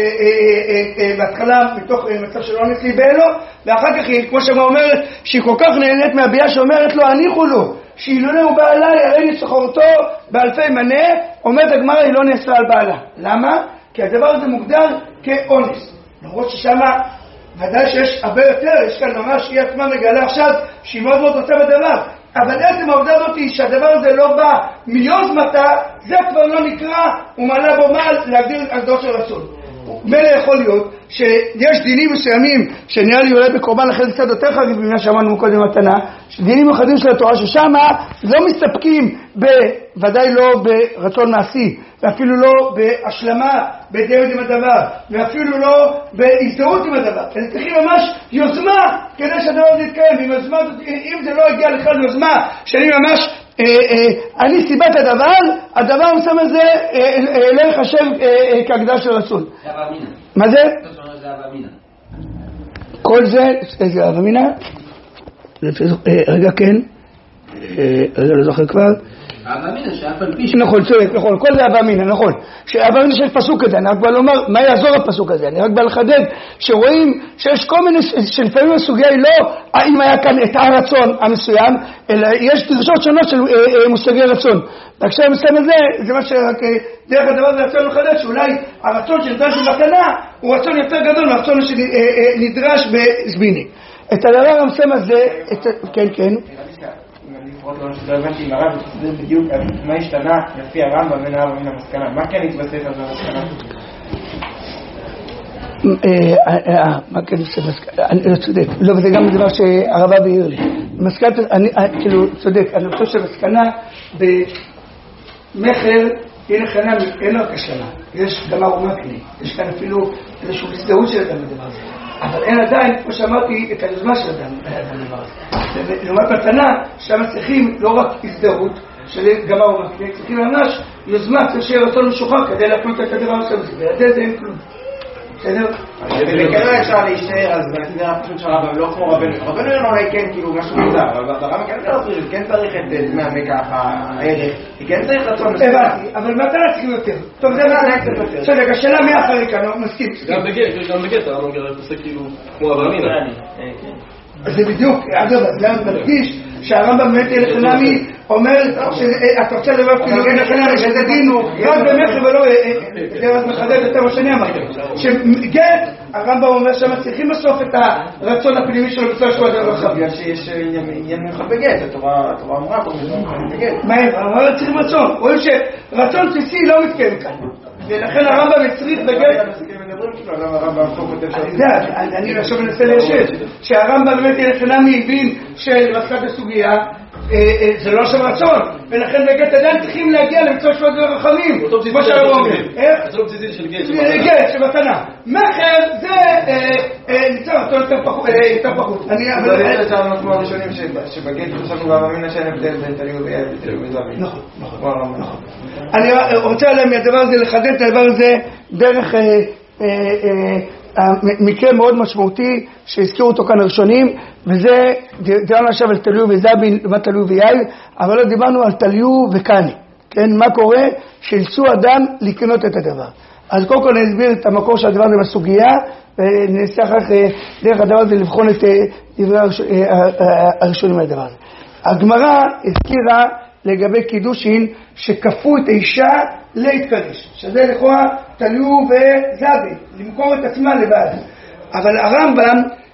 בהתחלה מתוך מצב של אונס ליבה לו, ואחר כך היא, כמו שאמרה אומרת, שהיא כל כך נהנית מהביאה שאומרת לו, הניחו לו. שאילולא הוא בא עליי, הרי נשכורתו באלפי מנה, אומרת הגמרא, היא לא נאסרה על בעלה. למה? כי הדבר הזה מוגדר כאונס. למרות ששמה, ודאי שיש הרבה יותר, יש כאן ממש, היא עצמה מגלה עכשיו, שהיא מאוד מאוד רוצה בדבר. אבל עצם העובדה הזאת היא שהדבר הזה לא בא מיוזמתה, זה כבר לא נקרא, ומעלה בו מעל להגדיר הגדרות של רצון. מלא יכול להיות שיש דינים מסוימים שנראה לי אולי בקורבן אחרי קצת יותר חריף ממה שאמרנו קודם מתנה, דינים מיוחדים של התורה ששם לא מסתפקים בוודאי לא ברצון מעשי ואפילו לא בהשלמה בדיוק עם הדבר ואפילו לא בהזדהות עם הדבר, הם צריכים ממש יוזמה כדי שהדבר הזה יתקיים. אם זה לא הגיע לכלל יוזמה שאני ממש אני סיבת הדבר המסוים הזה לא יחשב כהגדרה של רצון. זה אבא אמינה. מה זה? זה אבא אמינה. כל זה, איזה אבא אמינה? רגע כן, רגע לא זוכר כבר. אבא אמינא שאף על פי נכון, צודק, נכון, כל זה אבא אמינא, נכון. אבא אמינא שיש פסוק כזה, אני רק בא לומר, מה יעזור הפסוק הזה? אני רק בא לחדד, שרואים שיש כל מיני, שלפעמים הסוגיה היא לא האם היה כאן את הרצון המסוים, אלא יש דרשות שונות של מושגי רצון. בהקשר המסוים הזה, זה מה שרק דרך הדבר הזה רצון לחדד, שאולי הרצון שנדרש במתנה הוא רצון יותר גדול מהרצון שנדרש בזביני. את הדבר המסוים הזה, כן, כן. לא הבנתי עם הרב, זה בדיוק מה השתנה לפי הרמב"ם בין הרב ובין המסקנה. מה כן התווסף על המסקנה? מה כן התווסף המסקנה? אני לא צודק. לא, וזה גם דבר שהרב העיר לי. מסקנה, כאילו, צודק. אני חושב שהמסקנה במחר, אין רק השלמה. יש גם הרומקני. יש כאן אפילו איזושהי הזדהות של אדם בדבר הזה. אבל אין עדיין, כמו שאמרתי, את היוזמה של אדם בדבר הזה. לעומת מתנה, שם צריכים לא רק הזדהות של גמר ומקנה, צריכים ממש יוזמה, צריך שיהיה רצון משוחרר כדי להקנות את הדבר הזה, וידי זה אין כלום. בסדר? וכנראה אפשר להישאר, אז זה הפשוט של רבנו, לא כמו רבנו. רבנו אין אולי כן, כאילו, משהו מוזר, אבל ברמה כן צריך את דמי המקח, הערך, כן צריך רצון משוחרר. הבנתי, אבל מתנה צריכים יותר. טוב, זה מתנה קצת יותר. צודק, השאלה מי אחרי כאן, לא מסכים. גם בגט, הרמב"ם עושה כאילו כמו אבא אמינא. זה בדיוק, אגב, זה מדגיש שהרמב"ם באמת אלחנמי אומר שאתה רוצה לדבר כאילו אלחנמי שזה דין הוא רק במחר ולא, זה רק מחדד יותר מה שאני אמרתי, שגט הרמב"ם אומר שהם צריכים בסוף את הרצון הפנימי שלו בצורה שהוא יותר רחב. בגלל שיש עניין מיוחד בגט, התורה אמרה פה בגט. מה, הרמב"ם צריכים רצון, רואים שרצון בסיסי לא מתקיים כאן ולכן הרמב"ם מצריך בגט. אני עכשיו מנסה להשת שהרמב"ם באמת אלחנמי הבין שמסקת הסוגיה זה לא שם רצון ולכן בגט עדיין צריכים להגיע למצוא שבט ורחמים כמו שהרמב"ם אומר איך? זה לא בסיסי של גט גט, שבתנה מחר זה ניצור רצון יותר פחות זה יצרנו כמו הראשונים שבגט חשבנו גם אמינא שאין הבדל בין תליו וזבי נכון אני רוצה עליהם מהדבר הזה לחדד את הדבר הזה דרך מקרה מאוד משמעותי שהזכירו אותו כאן הראשונים, וזה דיברנו עכשיו על תליו וזבין ומה תליו ויעל, אבל לא דיברנו על תליו וקני, כן? מה קורה? שאילצו אדם לקנות את הדבר. אז קודם כל נסביר את המקור של הדבר הזה בסוגיה, וננסה אחר דרך הדבר הזה לבחון את דברי הראשונים על הדבר הזה. הגמרא הזכירה לגבי קידושין שכפו את האישה להתקדש, שזה לכאורה תליו וזבין, למכור את עצמה לבד. אבל הרמב"ם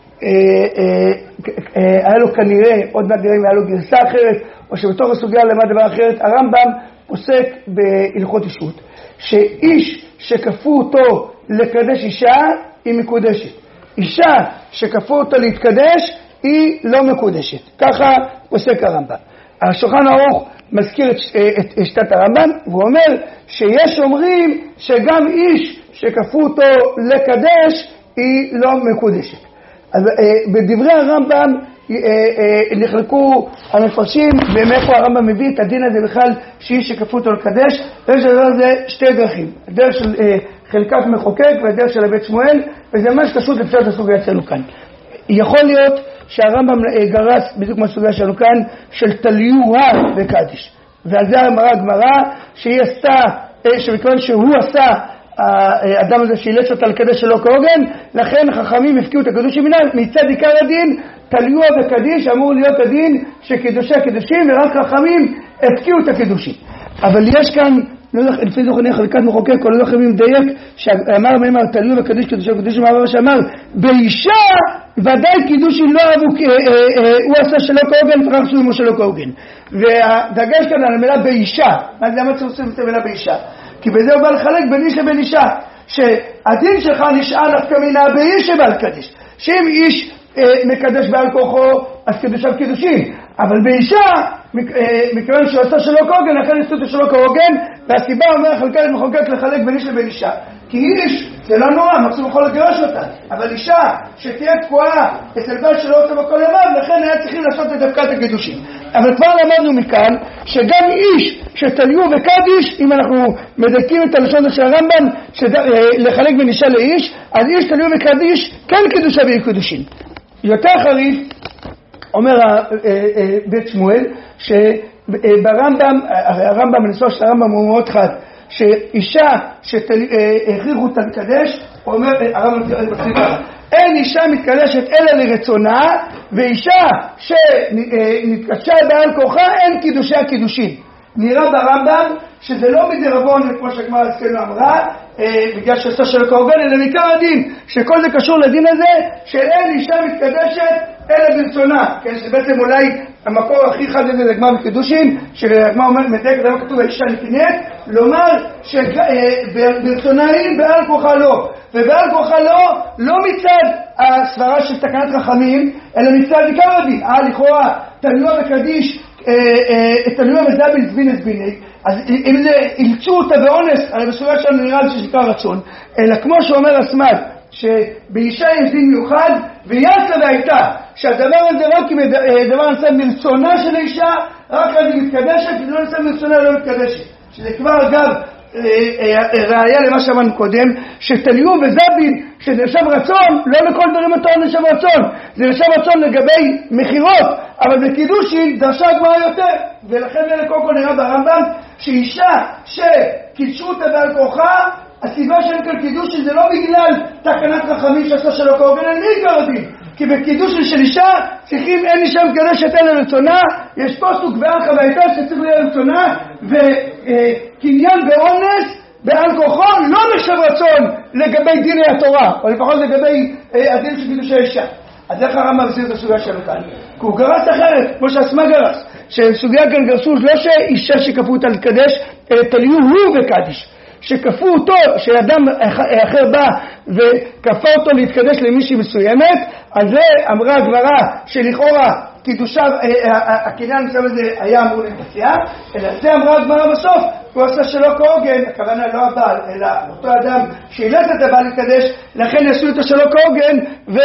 היה לו כנראה, עוד מעט נראה אם היה לו גרסה אחרת, או שבתוך הסוגיה למד דבר אחרת, הרמב"ם עוסק בהלכות אישות, שאיש שכפו אותו לקדש אישה היא מקודשת. אישה שכפו אותו להתקדש היא לא מקודשת. ככה עוסק הרמב"ם. השולחן ערוך מזכיר את שיטת הרמב"ם, והוא אומר שיש אומרים שגם איש שכפו אותו לקדש היא לא מקודשת. אז בדברי הרמב"ם נחלקו המפרשים ומאיפה הרמב"ם מביא את הדין הזה בכלל שאיש שכפו אותו לקדש, ויש לדבר הזה שתי דרכים, הדרך של חלקת מחוקק והדרך של הבית שמואל, וזה ממש קשור לפשט הסוגיה אצלנו כאן. יכול להיות שהרמב"ם גרס בדיוק מהסוגיה שלנו כאן של תליוה וקדיש, ועל זה אמרה הגמרא שהיא עשתה, שמכיוון שהוא עשה האדם הזה שאילץ אותה לקדש שלא כהוגן, לכן חכמים הפקיעו את הקדוש מינם. מצד עיקר הדין תליוה וקדיש אמור להיות הדין שקידושי הקידושים, ורק חכמים הפקיעו את הקידושים. אבל יש כאן, לפי זוכרני חלקת מחוקק, כל לא חכמים מדייק, שאמר מימר תליוה וקדיש קידושי הקידושים, שאמר באישה ודאי קידושין לא אהבו, הוא עשה שלא כהוגן ורק שמו שלא כהוגן. והדגש כאן על המילה באישה. מה זה? למה צריך את המילה באישה? כי בזה הוא בא לחלק בין איש לבין אישה, שהדין שלך נשאר דווקא מן באיש שבעל קדש, שאם איש מקדש בעל כוחו אז קידושיו קידושים, אבל באישה מכיוון שהוא עשה שלא כהוגן לכן עשו שלא כהוגן, והסיבה אומר חלקת מחוקק לחלק בין איש לבין אישה, כי איש זה לא נורא, מקסימום יכול לגרש אותה, אבל אישה שתהיה תקועה אצל בעל שלא אותה בכל ימיו, לכן היה צריכים לעשות את דווקת הקידושים. אבל כבר למדנו מכאן שגם איש שתליו וקדיש, אם אנחנו מדייקים את הלשון של הרמב"ם לחלק בין אישה לאיש, אז איש תליו וקדיש כן קידושה וקידושים. יותר חריף אומר בית שמואל ברמב"ם, הרי הרמב"ם, הניסוח של הרמב"ם הוא מאוד חד, שאישה שהכריחו אותה לקדש, הוא אומר, הרמב"ם מצליח ככה, אין אישה מתקדשת אלא לרצונה, ואישה שנתקדשה בעל כוחה, אין קידושי הקידושין. נראה ברמב"ם שזה לא מדרבון, כמו שהגמרא אצלנו אמרה, בגלל שעשה של הקורבן, אלא מעיקר הדין, שכל זה קשור לדין הזה, שאין אישה מתקדשת אלא ברצונה, כן, שבעצם אולי המקור הכי חד לזה לגמרא בקידושין, שהגמרא אומרת, מדייק, זה לא כתוב האישה נקנית, לומר שברצונה היא בעל כוחה לא, ובעל כוחה לא מצד הסברה של תקנת חכמים, אלא מצד עיקר הדין, לכאורה, תנוע וקדיש, תנוע וזבין זבין זביני, אז אם זה אילצו אותה באונס, הרי בסוגיה שלנו נראה לי שיש עיקר רצון, אלא כמו שאומר הסמד, שבאישה יש דין מיוחד, ויעשה והייתה, שהדבר הזה רק אם דבר נעשה מרצונה של האישה, רק אז היא מתקדשת, ולא נעשה מרצונה לא מתקדשת. שזה כבר אגב ראיה למה שאמרנו קודם, שתליום וזבין, שזה נשב רצון, לא לכל דברים אתה נשב רצון, זה נשב רצון לגבי מחירות, אבל בקידושין דרשה הגמרא יותר, ולכן זה קודם כל נראה ברמב"ם, שאישה שקידשו אותה בעל כוחה, הסיבה שאין כאן קידושין זה לא בגלל תקנת חכמים שעשה שלא קורבן, אין מי עיקר הדין, כי בקידושין של אישה צריכים, אין אישה מקדשת אלא רצונה, יש פסוק בעל חווייתה שצריך להיות רצונה, וקניין באונס בעל כוחו לא נחשב רצון לגבי דיני התורה, או לפחות לגבי הדין של קידושי האישה. אז איך הרמב"ם מסביר את הסוגיה שלנו כאן? כי הוא גרס אחרת, כמו שהסמ"ג גרס, שסוגיה כאן גרסו לא שאישה שכפו אותה לקדש, אלא תליו הוא וקדיש. שכפו אותו, שאדם אחר בא וכפה אותו להתקדש למישהי מסוימת, אז זה אמרה הגמרא שלכאורה קידושיו, הקניין מסוים הזה היה אמור להתבצע, אלא זה אמרה הגמרא בסוף, הוא עשה שלא כהוגן, הכוונה לא הבעל, אלא אותו אדם שאילץ את הבעל להתקדש, לכן יעשו אותו שלא כהוגן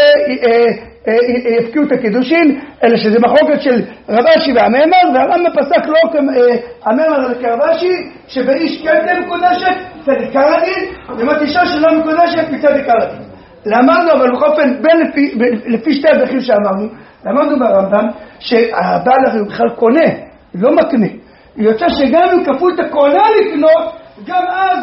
ויפקיעו את הקידושין, אלא שזה מחלוקת של רבשי והמאמר, והרמב"ם פסק לא המאמר כרבשי, שבאיש כן תהיה מקודשת מצד עיקר הדין, לעומת אישה שלא מקודשת מצד עיקר הדין. למדנו אבל בכל אופן, לפי שתי הדרכים שאמרנו, למדנו ברמב"ם שהבעל הרי הוא בכלל קונה, לא מקנה. יוצא שגם אם כפו את הקונה לקנות, גם אז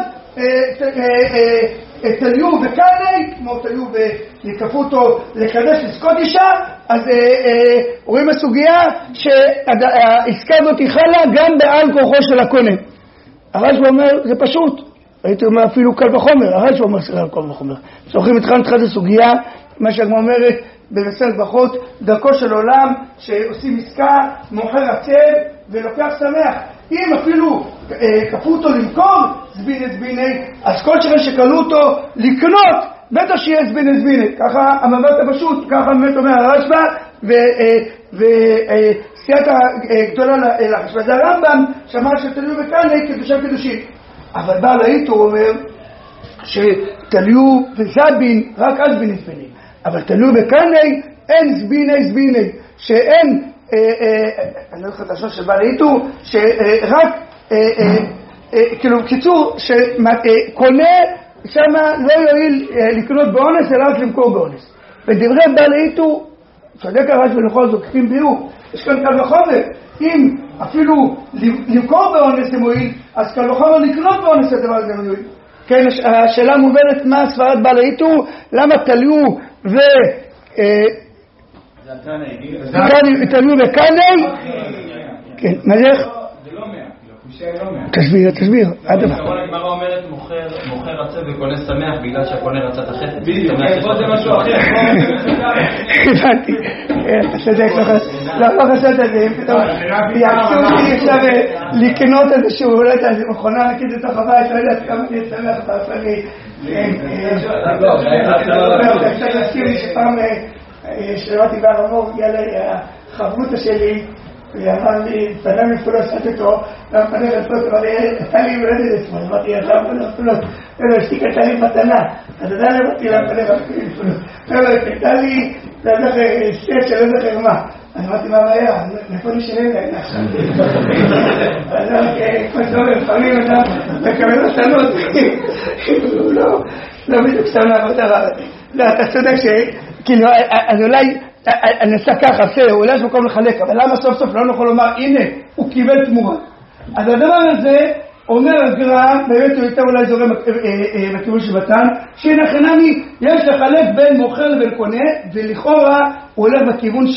תליו וקני, כמו תליו וכפו אותו לקדש לזכות אישה, אז רואים בסוגיה שהעסקה הזאת היא חלה גם בעל כוחו של הקונה. הרשב"א אומר, זה פשוט, הייתי אומר אפילו קל וחומר, הרשב"א אומר שזה קל וחומר. זוכרים התחלנו את סוגיה, מה שהגמרא אומרת במסכת ברכות, דרכו של עולם שעושים עסקה, מוכר עצב ולוקח שמח. אם אפילו כפו אותו למכור זביני, אז כל שקנו אותו לקנות, בטח שיהיה זביני. ככה המבט הפשוט, ככה באמת אומר הרשב"א, וסייעתא גדולה לרשב"א. זה הרמב"ם שאמר שתליו וקני קדושה קדושין. אבל בעל האיתור אומר שתליו וזבין רק אז זביני. אבל תליו וקני אין זביני, שאין, אני לא יודע את השם של בעל האיתור, שרק, כאילו בקיצור, שקונה שמה לא יועיל לקנות באונס, אלא רק למכור באונס. ודברי בעל האיתור, צודק הרש ולכל זוקפים ביור, יש כאן קל וחומר, אם אפילו למכור באונס זה מועיל, אז קל וחומר לקנות באונס הדבר הזה מועיל. כן, השאלה מובנת מה סברת בעל האיתור, למה תליו תליו וקני? כן, מה זה? זה לא 100, הקושייה היא לא 100. תסביר, עד הבא. הגמרא אומרת מוכר רצה וקונה שמח בגלל שהקונה רצה את החטא. בדיוק, פה זה משהו אחר. הבנתי, לא חשבת על זה, יעקשו לי עכשיו לקנות איזשהו, אולי את המכונה נגיד לתוך הבית, לא יודעת כמה אני שמח תעשה לי. קצת להזכיר לי שפעם שלמדתי בהרמור, הגיעה לי החברותא שלי, והיא אמרה לי, פנה מפולוס סתתו, פנה רצות, אבל הייתה לי הולדת עצמו, אמרתי, ידע מפולוס, אשתי קטעה לי מתנה, אז עדיין אמרתי לה, פנה מפולוס, קטעה לי, לא זוכר, סט שלא זוכר מה, אז אמרתי, מה הבעיה? איפה נשאלה את העינה עכשיו? אז אמרתי, כמו שאומר, לפעמים אדם מקבל מתנות, לא בדיוק סתם לעבוד דבר. לא, אתה צודק כאילו, אז אולי אני אעשה ככה, בסדר, אולי יש מקום לחלק, אבל למה סוף סוף לא נוכל לומר, הנה, הוא קיבל תמורה. אז הדבר הזה אומר הגר"א, באמת הוא יותר אולי זורם בכיוון של מתן, שהנה חינמי, יש לחלק בין מוכר לבין קונה, ולכאורה הוא הולך בכיוון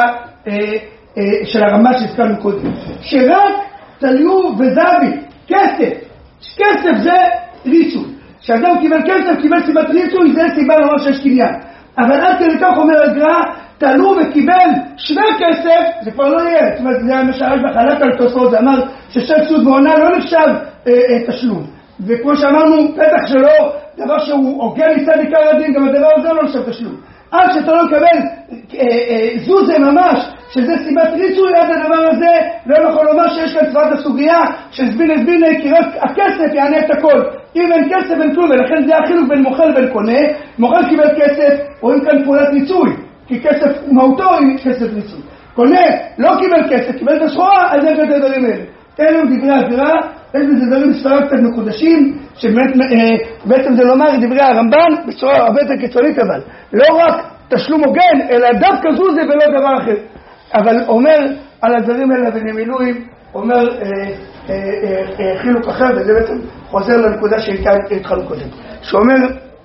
של הרמה שהזכרנו קודם. שרק תליו וזהבי, כסף זה ריצוי. כשאדם קיבל כסף, קיבל סיבת ריצוי, זה סיבה לומר שיש קניין. אבל עד כדי כך אומר הגר"א, תלו וקיבל שווה כסף, זה כבר לא יהיה. זאת אומרת, זה המשרש בחלק על תוספות, זה אמר ששל סוד ועונה לא נחשב תשלום. וכמו שאמרנו, פתח שלו, דבר שהוא עוגן מצד עיקר הדין, גם הדבר הזה לא נחשב תשלום. עד שאתה לא מקבל זוזה ממש, שזה סיבת ריצוי, עד הדבר הזה לא יכול לומר שיש כאן צוות הסוגיה של זבינה, כי רק הכסף יענה את הכל. אם אין כסף אין כלום, ולכן זה החילוק בין מוכר לבין קונה. מוכר קיבל כסף, רואים כאן פעולת ריצוי, כי כסף מהותו היא כסף ריצוי. קונה לא קיבל כסף, קיבל את הסחורה, אז יש את הדברים האלה. אלו דברי הגר"א, יש בזה דברים ספרה קצת מקודשים, שבעצם זה לומר דברי הרמב"ן בצורה הרבה יותר קיצונית, אבל לא רק תשלום הוגן, אלא דווקא זו זה ולא דבר אחר. אבל אומר על הדברים האלה ונמילואים, אומר חילוק אחר, וזה בעצם חוזר לנקודה שהתחלנו קודם. שאומר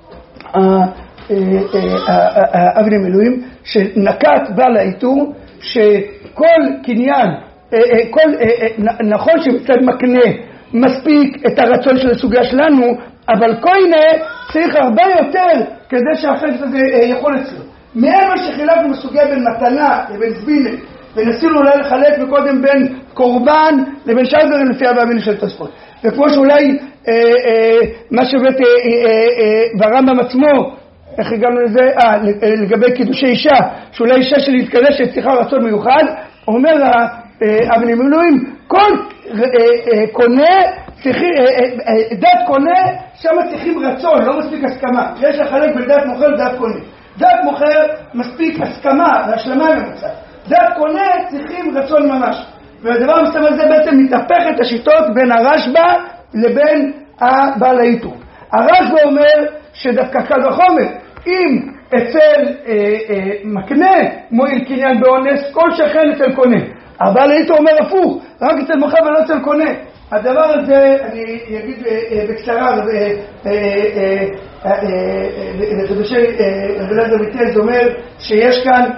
אבני מילואים, שנקט בעל האיתור, שכל קניין, נכון שמצד מקנה מספיק את הרצון של הסוגיה שלנו, אבל קוינה צריך הרבה יותר כדי שהחפץ הזה יכול אצלו. מעבר שחילקנו בסוגיה בין מתנה לבין זבינה, וניסינו אולי לחלק מקודם בין קורבן לבין שאר דברים לפי הבאמינו של תוספות. וכמו שאולי מה שבאת ברמב"ם עצמו, איך הגענו לזה? לגבי קידושי אישה, שאולי אישה שלהתקדשת צריכה רצון מיוחד, אומר אבני מילואים, כל קונה, דת קונה, שם צריכים רצון, לא מספיק הסכמה. יש לחלק בין דת מוכר ודת קונה. דת מוכר מספיק הסכמה והשלמה למוצא. דת קונה צריכים רצון ממש. והדבר המסתם הזה בעצם מתהפך את השיטות בין הרשב"א לבין הבעל האיתור. הרשב"א אומר שדווקא קל וחומר, אם אצל מקנה מועיל קניין באונס, כל שכן אצל קונה. הבעל האיתור אומר הפוך, רק אצל מוכר ולא אצל קונה. הדבר הזה, אני אגיד בקצרה, ובשביל רבי אליעזר זה אומר שיש כאן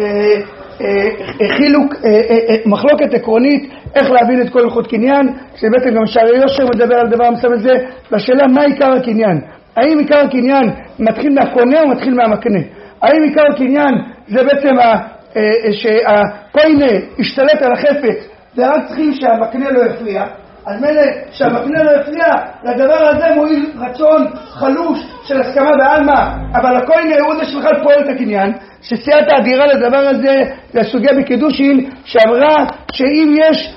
חילוק, מחלוקת עקרונית, איך להבין את כל הלכות קניין, שבעצם גם שערי יושר מדבר על דבר המסם הזה, לשאלה מה עיקר הקניין. האם עיקר הקניין מתחיל מהקונה או מתחיל מהמקנה? האם עיקר הקניין זה בעצם שהקונה ישתלט על החפץ, ורק צריכים שהמקנה לא יפריע? אז מילא שהמקנה לא יפריע, לדבר הזה מועיל רצון חלוש של הסכמה בעלמא, אבל הקוין הוא זה שלך פועל את הקניין, שסייעת האדירה לדבר הזה, לסוגיה בקידושין, שאמרה שאם יש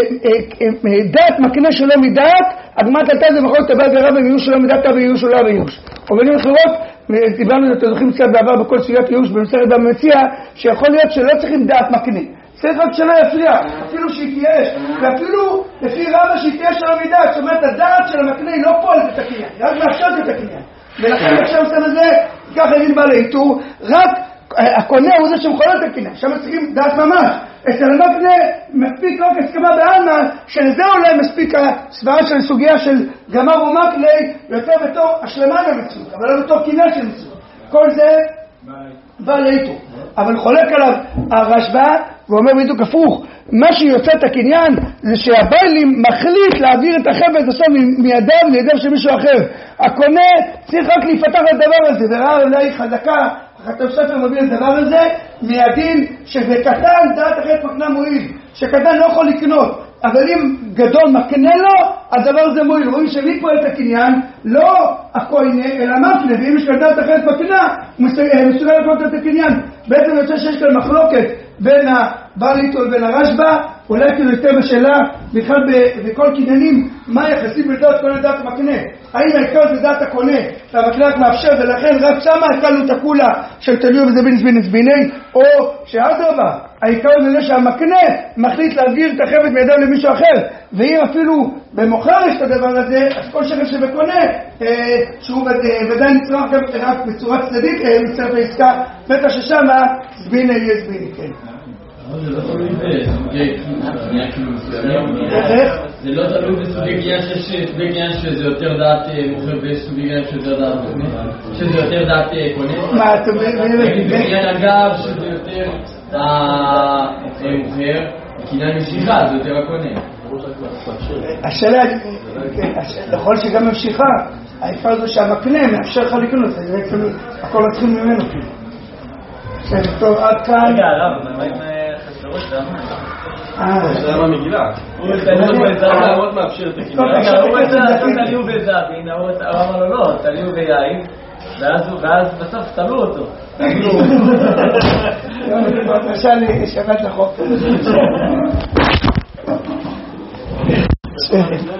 דת מקנה שלא מדעת, הגמרת עלתה זה בכל טבע ורב ויוש שלא מדעת ויוש שלא ויוש. ובנים אחרות, דיברנו את הזוכים קצת בעבר בכל סוגיית יוש, במסכת בבא מציעא, שיכול להיות שלא צריכים דת מקנה. צריך רק שלא יפריע, אפילו שהיא תייש, ואפילו לפי רבא שהיא תייש שלא מדעת, זאת אומרת, הדעת של המקנה היא לא פועלת את הקניין, היא רק מאפשרת את הקניין. ולכן עכשיו עושה לזה, ככה יגיד בעל האיתור, רק הקונה הוא זה שמחולל את הקניין, שם צריכים דעת ממש. אצל המקנה מספיק רק הסכמה בעלמא, שלזה אולי מספיק הסברה של סוגיה של גמר ומקנה, יותר בתור השלמה למציאות, אבל לא בתור קניין של מציאות. כל זה בעל האיתור. אבל חולק עליו הרשב"א ואומר בדיוק הפוך, מה שיוצא את הקניין זה שהבעלים מחליט להעביר את החפץ עכשיו מידיו לידיו של מישהו אחר. הקונה צריך רק להיפתח לדבר הזה, וראה אולי חזקה, חתם ספר מביא לדבר הזה, מהדין שזה קטן דעת אחרת מקנה מועיל, שקטן לא יכול לקנות, אבל אם גדול מקנה לו, הדבר הזה מועיל. רואים שמי פועל את הקניין, לא הקוינה, אלא מקנה, ואם יש דעת אחרת מקנה, מסוגל לקנות את הקניין. בעצם יוצא שיש כאן מחלוקת בין הבעל האיתור ובין הרשב"א, אולי כאילו יותר בשאלה, בכלל בכל קניינים, מה יחסים בדעת קונה דעת מקנה? האם העיקר זה דעת הקונה, והמקנה רק מאפשר, ולכן רק שמה הקלנו את הכולה של תלוי וזה בין זביני, או שאדרבה, העיקר זה שהמקנה מחליט להעביר את החפץ בידיו למישהו אחר, ואם אפילו במוכר יש את הדבר הזה, אז כל שכן שבקונה, שהוא ודאי נצטרך רק בצורה צדדית, מצטרף לעסקה, בטח ששמה זביני יהיה זביני, כן. זה לא תלוי בסוגי קנייה כאילו מסוימים. זה לא תלוי בסוגי קנייה שיש סוגי קנייה שזה יותר דעת מוכר ויש סוגי קנייה שזה יותר דעת קונה. שזה יותר דעת קונה. מה, אתה מבין? קנייה אגב שזה יותר מוכר, קנייה משיכה זה יותר הקונה. השאלה, יכול שגם ממשיכה, העיקר זה שהמקנה מאפשר לך לקנות, זה בעצם הכל מתחיל ממנו. טוב, עד כאן. רגע, הרב, מה עם חסרות שם? זה היה מהמגילה. הוא מאוד מאפשר את הקנייה. רגע, הוא תליו בזבין, הוא אמר לו לא, תליו ביין, ואז בסוף תלו אותו. בבקשה לי, שבת לחוק.